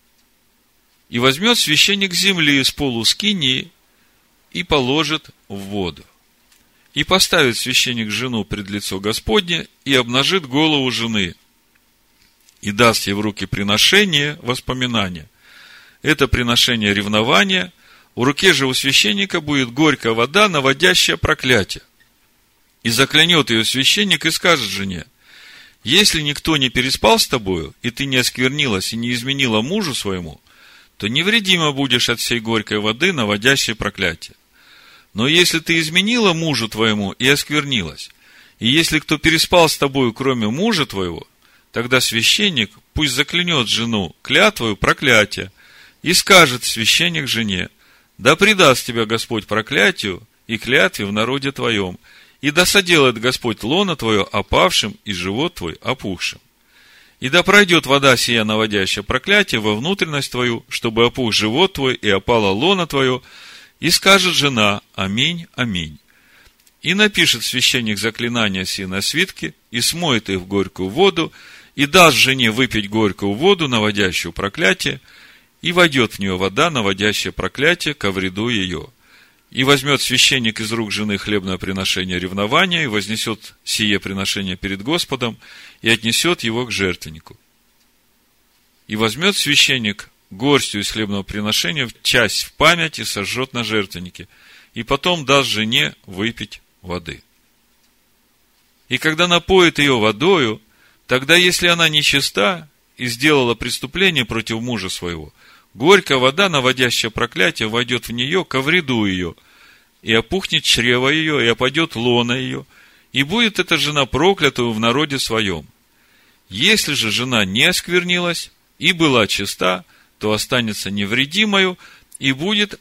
A: И возьмет священник земли с полу скинии и положит в воду. И поставит священник жену пред лицо Господне и обнажит голову жены. И даст ей в руки приношение воспоминания. Это приношение ревнования. В руке же у священника будет горькая вода, наводящая проклятие. И заклянет ее священник и скажет жене: если никто не переспал с тобою, и ты не осквернилась и не изменила мужу своему, то невредима будешь от всей горькой воды, наводящей проклятие. Но если ты изменила мужу твоему и осквернилась, и если кто переспал с тобою, кроме мужа твоего, тогда священник пусть заклянет жену клятвою проклятия и скажет священник жене: да предаст тебя Господь проклятию и клятве в народе твоем, и да соделает Господь лоно твое опавшим и живот твой опухшим. И да пройдет вода сия, наводящая проклятие, во внутренность твою, чтобы опух живот твой и опало лоно твое, и скажет жена: аминь, аминь. И напишет священник заклинания сии на свитке, и смоет их в горькую воду, и даст жене выпить горькую воду, наводящую проклятие, и войдет в нее вода, наводящая проклятие, ко вреду ее. И возьмет священник из рук жены хлебное приношение ревнования, и вознесет сие приношение перед Господом, и отнесет его к жертвеннику. И возьмет священник горстью из хлебного приношения часть в память и сожжет на жертвеннике, и потом даст жене выпить воды. И когда напоит ее водою, тогда, если она нечиста и сделала преступление против мужа своего, горькая вода, наводящая проклятие, войдет в нее ко вреду ее, и опухнет чрево ее, и опадет лона ее, и будет эта жена проклятую в народе своем. Если же жена не осквернилась и была чиста, то останется невредимою и будет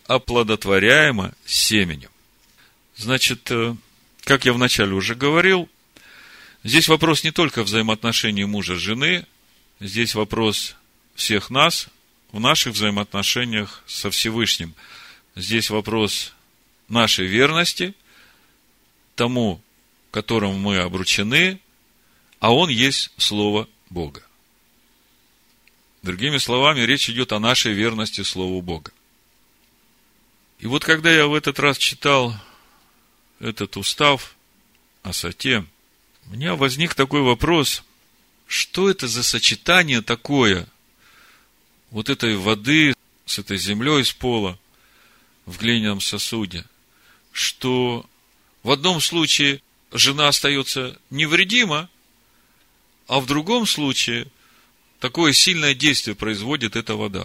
A: оплодотворяема семенем. Значит, как я вначале уже говорил, Здесь вопрос не только взаимоотношений мужа и жены, здесь вопрос всех нас в наших взаимоотношениях со Всевышним. Здесь вопрос нашей верности тому, которому мы обручены, а он есть Слово Бога. Другими словами, речь идет о нашей верности Слову Бога. И вот когда я в этот раз читал этот устав о соте, у меня возник такой вопрос, что это за сочетание такое вот этой воды с этой землей с пола в глиняном сосуде, что в одном случае жена остается невредима, а в другом случае такое сильное действие производит эта вода.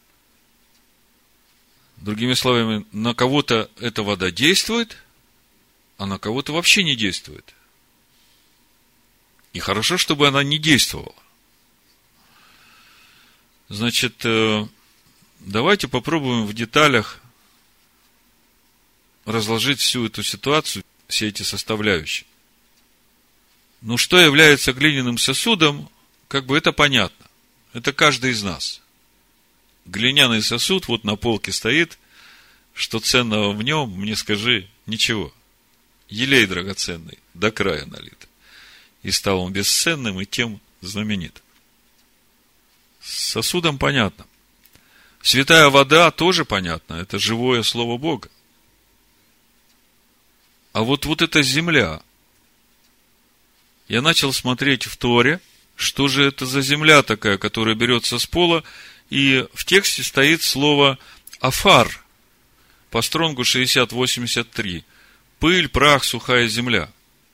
A: Другими словами, на кого-то эта вода действует, а на кого-то вообще не действует. И хорошо, чтобы она не действовала. Значит, давайте попробуем в деталях разложить всю эту ситуацию, все эти составляющие. Ну, что является глиняным сосудом, как бы это понятно. Это каждый из нас. Глиняный сосуд вот на полке стоит, что ценного в нем, мне скажи, ничего. Елей драгоценный, до края налит. И стал он бесценным, и тем знаменит. С сосудом понятно. Святая вода тоже понятно. Это живое Слово Бога. А вот, вот эта земля. Я начал смотреть в Торе, что же это за земля такая, которая берется с пола, и в тексте стоит слово «афар», по стронгу шестьдесят восемьдесят три. Пыль, прах, сухая земля.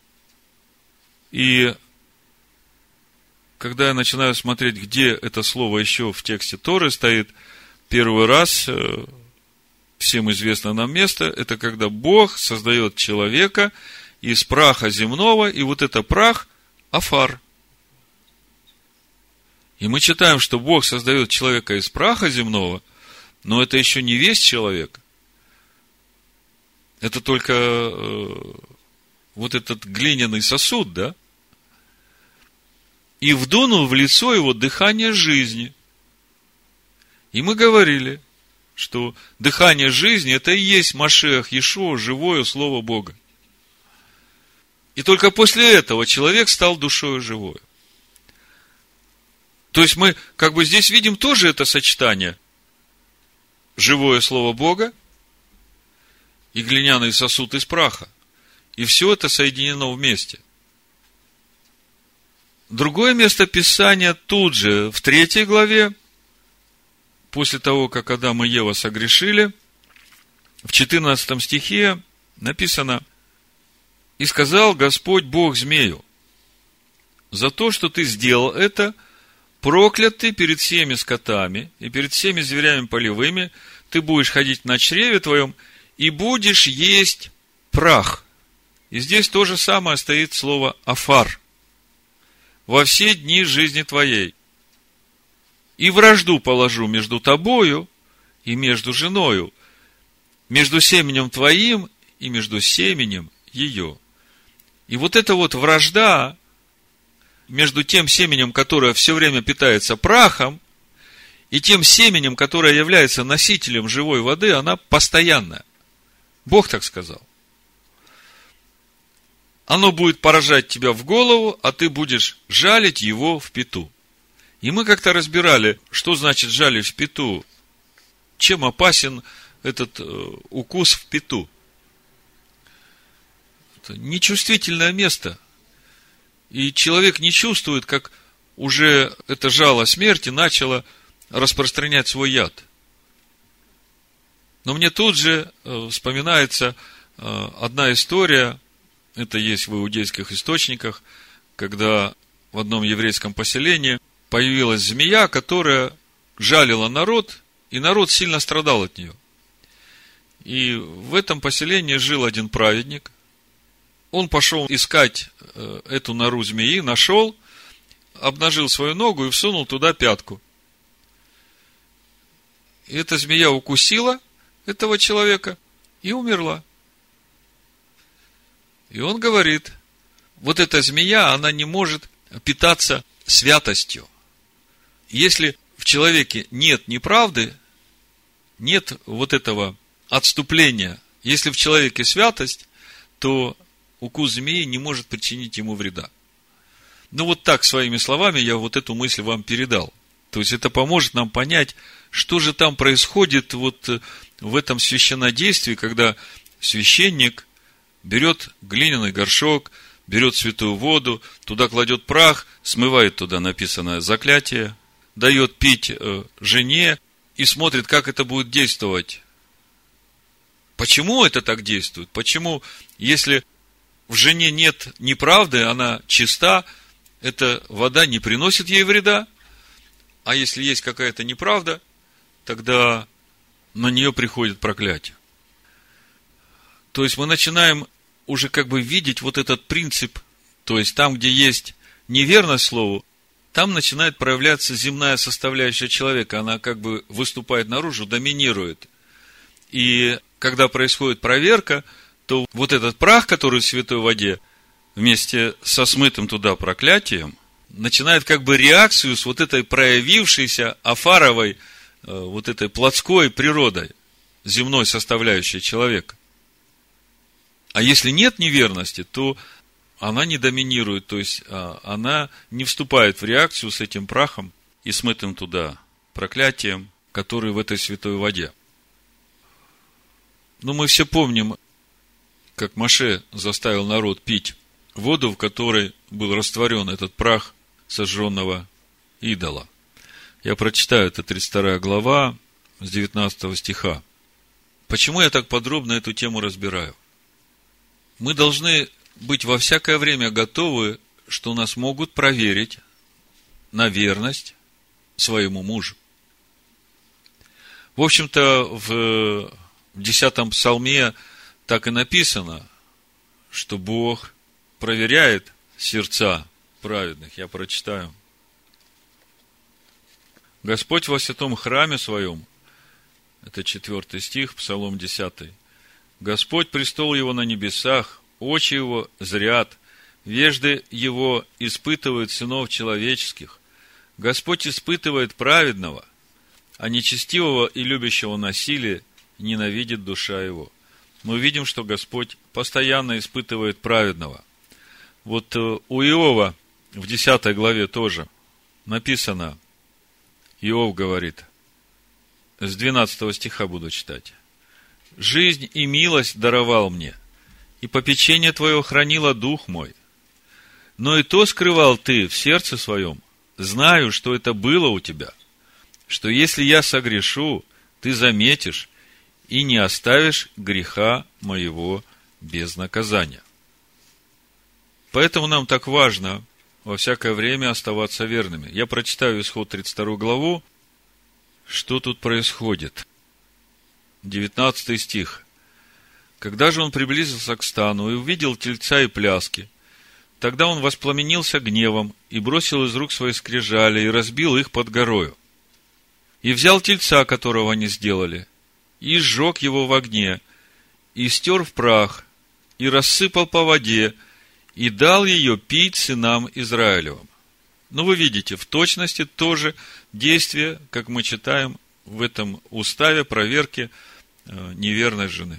A: И когда я начинаю смотреть, где это слово еще в тексте Торы стоит, первый раз, всем известно нам место, это когда Бог создает человека из праха земного, и вот это прах – афар. И мы читаем, что Бог создает человека из праха земного, но это еще не весь человек. Это только э, вот этот глиняный сосуд, да? И вдунул в лицо его дыхание жизни. И мы говорили, что дыхание жизни – это и есть Машиах Иешуа, живое Слово Бога. И только после этого человек стал душою живой. То есть мы как бы здесь видим тоже это сочетание. Живое Слово Бога и глиняный сосуд из праха. И все это соединено вместе. Другое место Писания тут же, в третьей главе, после того, как Адам и Ева согрешили, в четырнадцатом стихе написано: «И сказал Господь Бог змею: за то, что ты сделал это, проклят ты перед всеми скотами и перед всеми зверями полевыми, ты будешь ходить на чреве твоем и будешь есть прах». И здесь то же самое стоит слово «афар». «Во все дни жизни твоей. И вражду положу между тобою и между женою, между семенем твоим и между семенем ее». И вот эта вот вражда между тем семенем, которое все время питается прахом, и тем семенем, которое является носителем живой воды, она постоянная. Бог так сказал. Оно будет поражать тебя в голову, а ты будешь жалить его в пяту. И мы как-то разбирали, что значит жалить в пяту. Чем опасен этот э, укус в пяту. Это нечувствительное место. И человек не чувствует, как уже это жало смерти начало распространять свой яд. Но мне тут же э, вспоминается э, одна история. Это есть в иудейских источниках, когда в одном еврейском поселении появилась змея, которая жалила народ, и народ сильно страдал от нее. И в этом поселении жил один праведник. Он пошел искать эту нору змеи, нашел, обнажил свою ногу и всунул туда пятку. И эта змея укусила этого человека и умерла. И он говорит: вот эта змея, она не может питаться святостью. Если в человеке нет неправды, нет вот этого отступления, если в человеке святость, то укус змеи не может причинить ему вреда. Ну, вот так, своими словами, я вот эту мысль вам передал. То есть, это поможет нам понять, что же там происходит вот в этом священнодействии, когда священник берет глиняный горшок, берет святую воду, туда кладет прах, смывает туда написанное заклятие, дает пить жене и смотрит, как это будет действовать. Почему это так действует? Почему, если в жене нет неправды, она чиста, эта вода не приносит ей вреда, а если есть какая-то неправда, тогда на нее приходит проклятие. То есть, мы начинаем уже как бы видеть вот этот принцип, то есть, там, где есть неверность слову, там начинает проявляться земная составляющая человека, она как бы выступает наружу, доминирует. И когда происходит проверка, то вот этот прах, который в святой воде, вместе со смытым туда проклятием, начинает как бы реакцию с вот этой проявившейся афаровой, вот этой плотской природой, земной составляющей человека. А если нет неверности, то она не доминирует, то есть она не вступает в реакцию с этим прахом и смытым туда проклятием, который в этой святой воде. Ну, мы все помним, как Моше заставил народ пить воду, в которой был растворен этот прах сожженного идола. Я прочитаю, это тридцать вторая глава, с девятнадцатого стиха. Почему я так подробно эту тему разбираю? Мы должны быть во всякое время готовы, что нас могут проверить на верность своему мужу. В общем-то, в десятом псалме так и написано, что Бог проверяет сердца праведных. Я прочитаю. Господь во святом храме своем, это четвертый стих, Псалом десятый. Господь, престол его на небесах, очи его зрят, вежды его испытывают сынов человеческих. Господь испытывает праведного, а нечестивого и любящего насилие ненавидит душа его. Мы видим, что Господь постоянно испытывает праведного. Вот у Иова в десятой главе тоже написано, Иов говорит, с двенадцатого стиха буду читать. «Жизнь и милость даровал мне, и попечение твое хранило дух мой. Но и то скрывал ты в сердце своем, знаю, что это было у тебя, что если я согрешу, ты заметишь и не оставишь греха моего без наказания». Поэтому нам так важно во всякое время оставаться верными. Я прочитаю Исход тридцать вторую главу. Что тут происходит? девятнадцатый стих. «Когда же он приблизился к стану и увидел тельца и пляски, тогда он воспламенился гневом и бросил из рук свои скрижали и разбил их под горою. И взял тельца, которого они сделали, и сжег его в огне, и стер в прах, и рассыпал по воде, и дал ее пить сынам Израилевым». Но вы видите, в точности тоже действие, как мы читаем в этом уставе проверки неверной жены.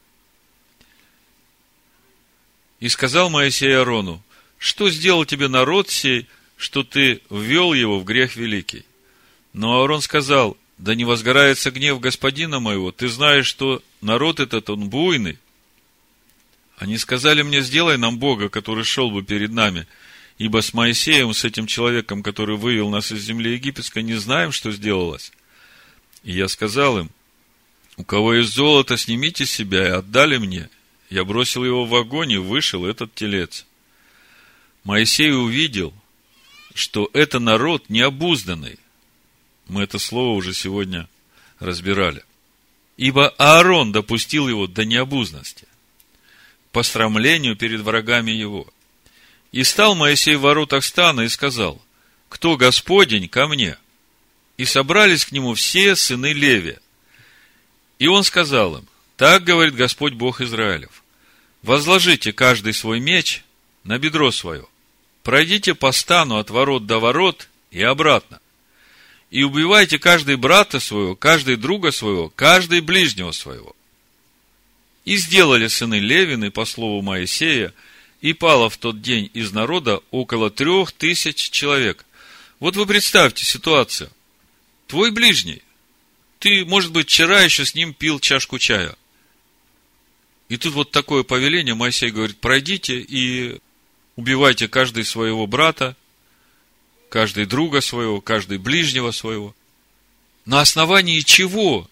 A: «И сказал Моисей Аарону: что сделал тебе народ сей, что ты ввел его в грех великий? Но Аарон сказал: да не возгорается гнев господина моего, ты знаешь, что народ этот, он буйный. Они сказали мне: сделай нам Бога, который шел бы перед нами, ибо с Моисеем, с этим человеком, который вывел нас из земли египетской, не знаем, что сделалось. И я сказал им: у кого есть золото, снимите с себя и отдали мне. Я бросил его в огонь, и вышел этот телец. Моисей увидел, что это народ необузданный». Мы это слово уже сегодня разбирали. «Ибо Аарон допустил его до необузности, посрамлению перед врагами его. И стал Моисей в воротах стана и сказал: кто Господень, ко мне? И собрались к нему все сыны Левия. И он сказал им: так говорит Господь Бог Израилев: возложите каждый свой меч на бедро свое. Пройдите по стану от ворот до ворот и обратно. И убивайте каждый брата своего, каждый друга своего, каждый ближнего своего. И сделали сыны Левины по слову Моисея, и пало в тот день из народа около трех тысяч человек. Вот вы представьте ситуацию. Твой ближний, ты, может быть, вчера еще с ним пил чашку чая. И тут вот такое повеление, Моисей говорит, пройдите и убивайте каждый своего брата, каждый друга своего, каждый ближнего своего. На основании чего?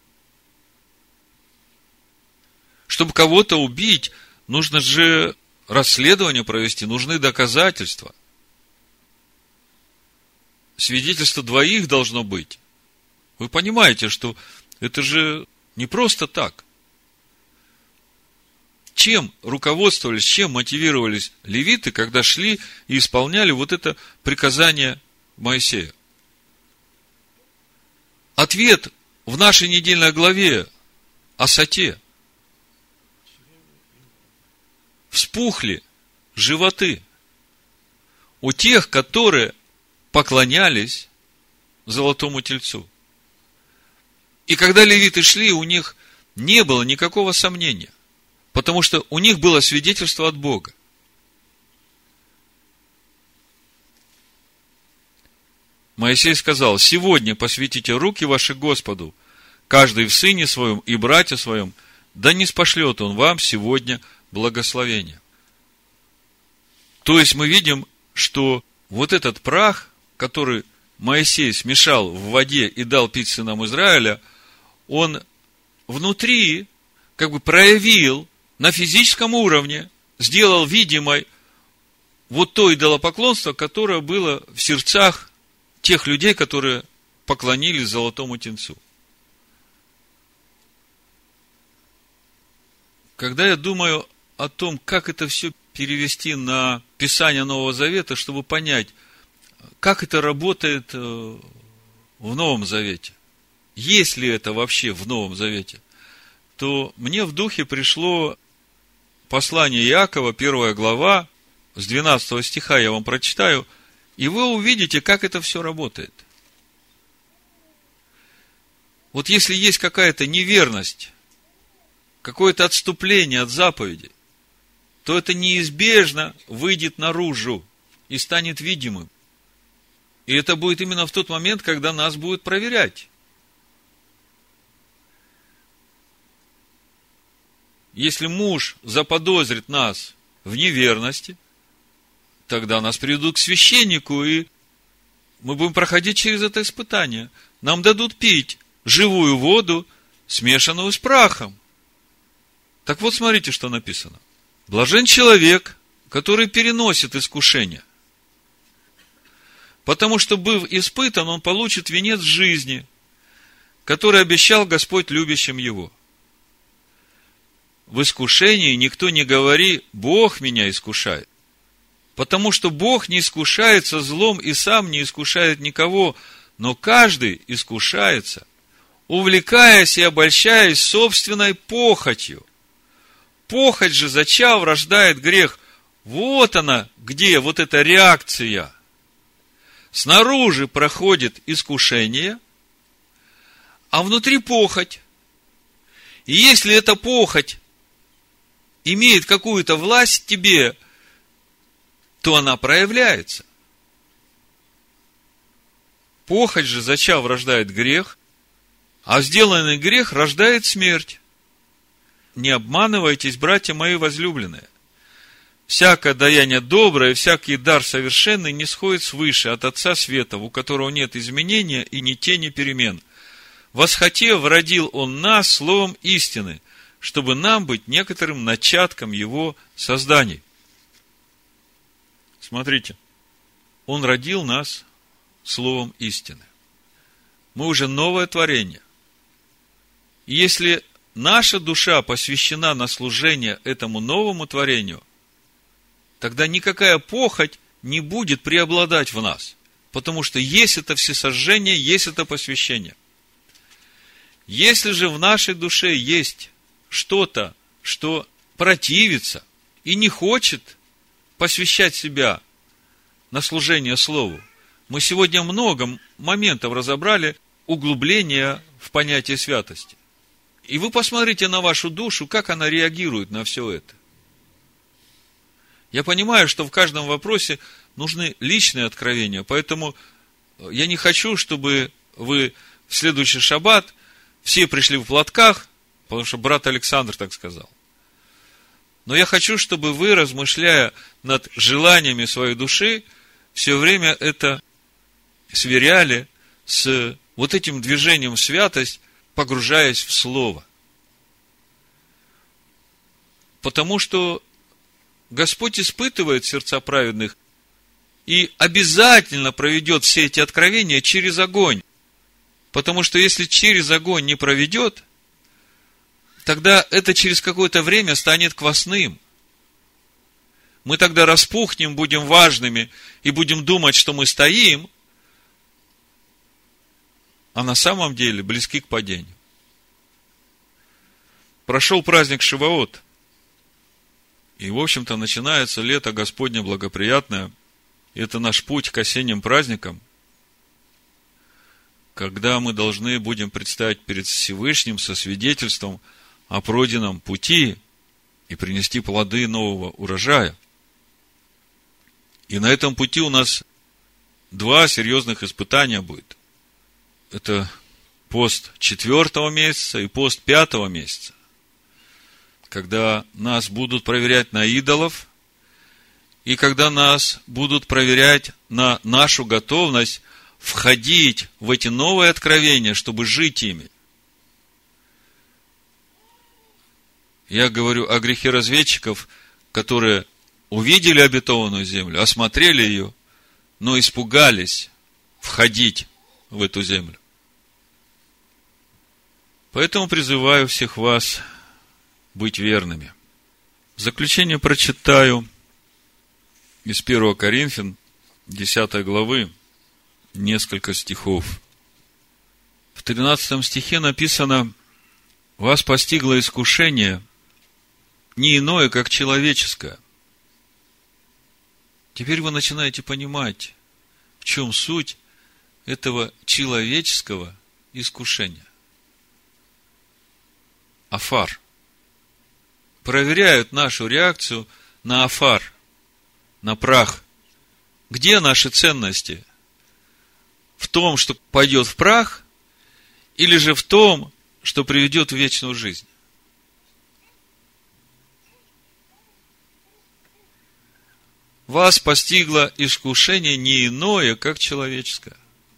A: Чтобы кого-то убить, нужно же расследование провести, нужны доказательства. Свидетельство двоих должно быть. Вы понимаете, что это же не просто так. Чем руководствовались, чем мотивировались левиты, когда шли и исполняли вот это приказание Моисея? Ответ в нашей недельной главе о соте. Вспухли животы у тех, которые поклонялись золотому тельцу. И когда левиты шли, у них не было никакого сомнения, потому что у них было свидетельство от Бога. Моисей сказал: сегодня посвятите руки ваши Господу, каждый в сыне своем и брате своем, да не спошлет он вам сегодня благословение. То есть мы видим, что вот этот прах, который Моисей смешал в воде и дал пить сынам Израиля, он внутри как бы проявил на физическом уровне, сделал видимой вот то идолопоклонство, которое было в сердцах тех людей, которые поклонились золотому тельцу. Когда я думаю о том, как это все перевести на Писание Нового Завета, чтобы понять, как это работает в Новом Завете, есть ли это вообще в Новом Завете, то мне в духе пришло послание Иакова, первая глава, с двенадцатого стиха я вам прочитаю, и вы увидите, как это все работает. Вот если есть какая-то неверность, какое-то отступление от заповеди, то это неизбежно выйдет наружу и станет видимым. И это будет именно в тот момент, когда нас будут проверять. Если муж заподозрит нас в неверности, тогда нас приведут к священнику, и мы будем проходить через это испытание. Нам дадут пить живую воду, смешанную с прахом. Так вот, смотрите, что написано. Блажен человек, который переносит искушение, потому что, быв испытан, он получит венец жизни, который обещал Господь любящим его. В искушении никто не говори: Бог меня искушает, потому что Бог не искушается злом и сам не искушает никого, но каждый искушается, увлекаясь и обольщаясь собственной похотью. Похоть же, зачав, рождает грех. Вот она, где вот эта реакция. Снаружи проходит искушение, а внутри похоть. И если эта похоть имеет какую-то власть в тебе, то она проявляется. Похоть же, зачав, рождает грех, а сделанный грех рождает смерть. Не обманывайтесь, братья мои возлюбленные. Всякое даяние доброе, всякий дар совершенный не сходит свыше от Отца Света, у которого нет изменения и ни тени перемен. Восхотев, родил Он нас словом истины, чтобы нам быть некоторым начатком Его созданий. Смотрите, Он родил нас словом истины. Мы уже новое творение. И если наша душа посвящена на служение этому новому творению, тогда никакая похоть не будет преобладать в нас, потому что есть это всесожжение, есть это посвящение. Если же в нашей душе есть что-то, что противится и не хочет посвящать себя на служение Слову. Мы сегодня много моментов разобрали углубления в понятие святости. И вы посмотрите на вашу душу, как она реагирует на все это. Я понимаю, что в каждом вопросе нужны личные откровения, поэтому я не хочу, чтобы вы в следующий шаббат все пришли в платках, потому что брат Александр так сказал. Но я хочу, чтобы вы, размышляя над желаниями своей души, все время это сверяли с вот этим движением в святость, погружаясь в Слово. Потому что Господь испытывает сердца праведных и обязательно проведет все эти откровения через огонь. Потому что если через огонь не проведет, тогда это через какое-то время станет квасным. Мы тогда распухнем, будем важными и будем думать, что мы стоим, а на самом деле близки к падению. Прошел праздник Шиваот, и, в общем-то, начинается лето Господне благоприятное. Это наш путь к осенним праздникам, когда мы должны будем предстать перед Всевышним со свидетельством о пройденном пути и принести плоды нового урожая. И на этом пути у нас два серьезных испытания будет. Это пост четвертого месяца и пост пятого месяца, когда нас будут проверять на идолов, и когда нас будут проверять на нашу готовность входить в эти новые откровения, чтобы жить ими. Я говорю о грехе разведчиков, которые увидели обетованную землю, осмотрели ее, но испугались входить в эту землю. Поэтому призываю всех вас быть верными. В заключение прочитаю из первого Коринфян, десятой главы, несколько стихов. В тринадцатом стихе написано: «Вас постигло искушение, не иное, как человеческое». Теперь вы начинаете понимать, в чем суть этого человеческого искушения. Афар. Проверяют нашу реакцию на афар, на прах. Где наши ценности? В том, что пойдет в прах, или же в том, что приведет в вечную жизнь? Вас постигло искушение не иное, как человеческое.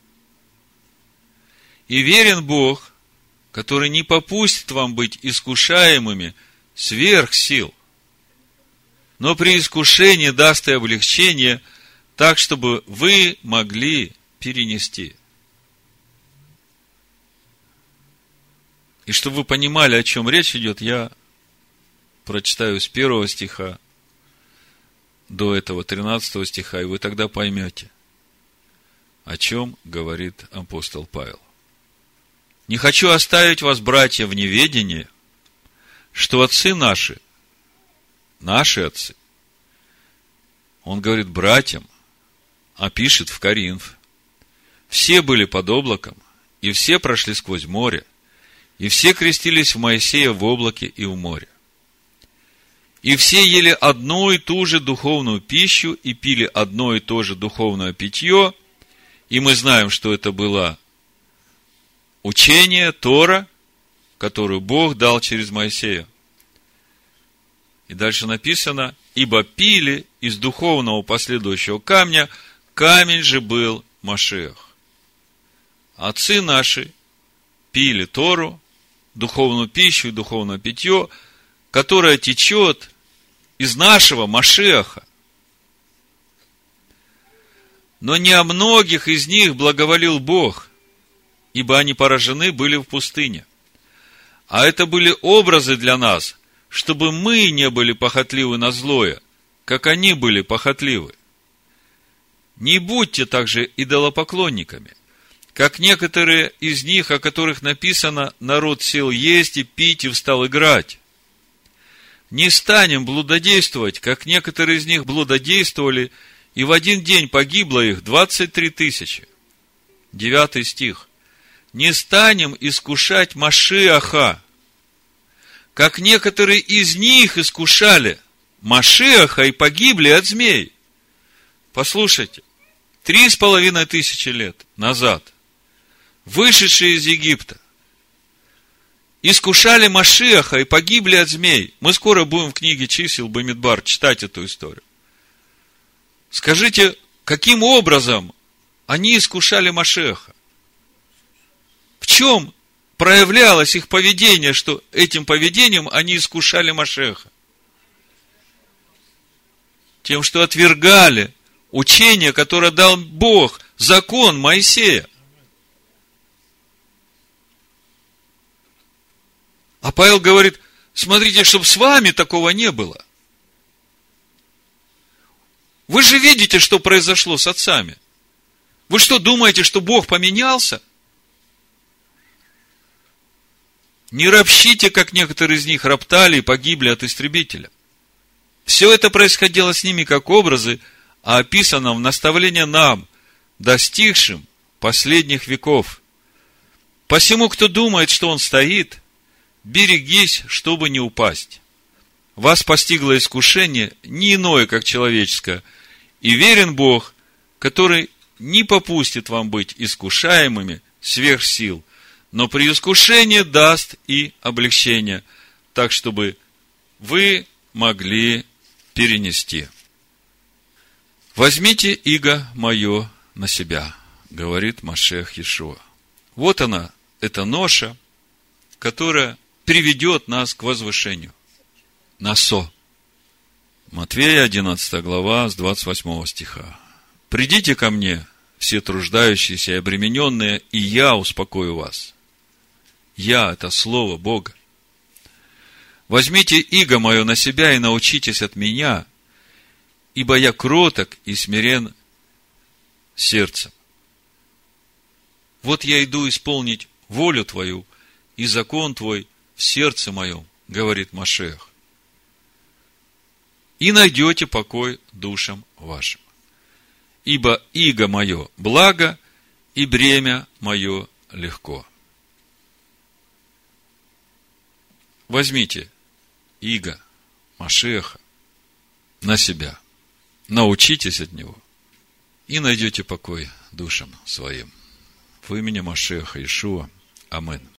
A: И верен Бог, который не попустит вам быть искушаемыми сверх сил, но при искушении даст и облегчение, так, чтобы вы могли перенести. И чтобы вы понимали, о чем речь идет, я прочитаю с первого стиха до этого тринадцатого стиха, и вы тогда поймете, о чем говорит апостол Павел. «Не хочу оставить вас, братья, в неведении, что отцы наши, наши отцы», он говорит братьям, а пишет в Коринф, «все были под облаком, и все прошли сквозь море, и все крестились в Моисея в облаке и в море. И все ели одну и ту же духовную пищу, и пили одно и то же духовное питье, и мы знаем, что это было учение, Тора, которую Бог дал через Моисея». И дальше написано: «Ибо пили из духовного последующего камня, камень же был Машиах. Отцы наши пили Тору, духовную пищу и духовное питье, которое течет из нашего Машиаха. Но не о многих из них благоволил Бог, ибо они поражены были в пустыне. А это были образы для нас, чтобы мы не были похотливы на злое, как они были похотливы. Не будьте также идолопоклонниками, как некоторые из них, о которых написано: народ сел есть и пить и встал играть. Не станем блудодействовать, как некоторые из них блудодействовали, и в один день погибло их двадцать три тысячи. Девятый стих. Не станем искушать Машиаха, как некоторые из них искушали Машиаха и погибли от змей. Послушайте, три с половиной тысячи лет назад вышедшие из Египта искушали Машиаха и погибли от змей. Мы скоро будем в книге чисел Бамидбар читать эту историю. Скажите, каким образом они искушали Машиаха? В чем проявлялось их поведение, что этим поведением они искушали Машиаха? Тем, что отвергали учение, которое дал Бог, закон Моисея. А Павел говорит, смотрите, чтобы с вами такого не было. Вы же видите, что произошло с отцами. Вы что, думаете, что Бог поменялся? Не ропщите, как некоторые из них роптали и погибли от истребителя. Все это происходило с ними как образы, а описано в наставлении нам, достигшим последних веков. Посему, кто думает, что он стоит, берегись, чтобы не упасть. Вас постигло искушение не иное, как человеческое, и верен Бог, который не попустит вам быть искушаемыми сверх сил, но при искушении даст и облегчение, так, чтобы вы могли перенести. Возьмите иго мое на себя, говорит Машиах Иешуа. Вот она, эта ноша, которая приведет нас к возвышению. Насо. Матфея, одиннадцатая глава, с двадцать восьмого стиха. «Придите ко мне, все труждающиеся и обремененные, и я успокою вас». Я – это Слово Бога. «Возьмите иго мое на себя и научитесь от меня, ибо я кроток и смирен сердцем». Вот я иду исполнить волю твою и закон твой в сердце моем, говорит Машиах. И найдете покой душам вашим. Ибо иго мое благо, и бремя мое легко. Возьмите иго Машиаха на себя. Научитесь от него. И найдете покой душам своим. В имени Машиаха Иешуа. Амин.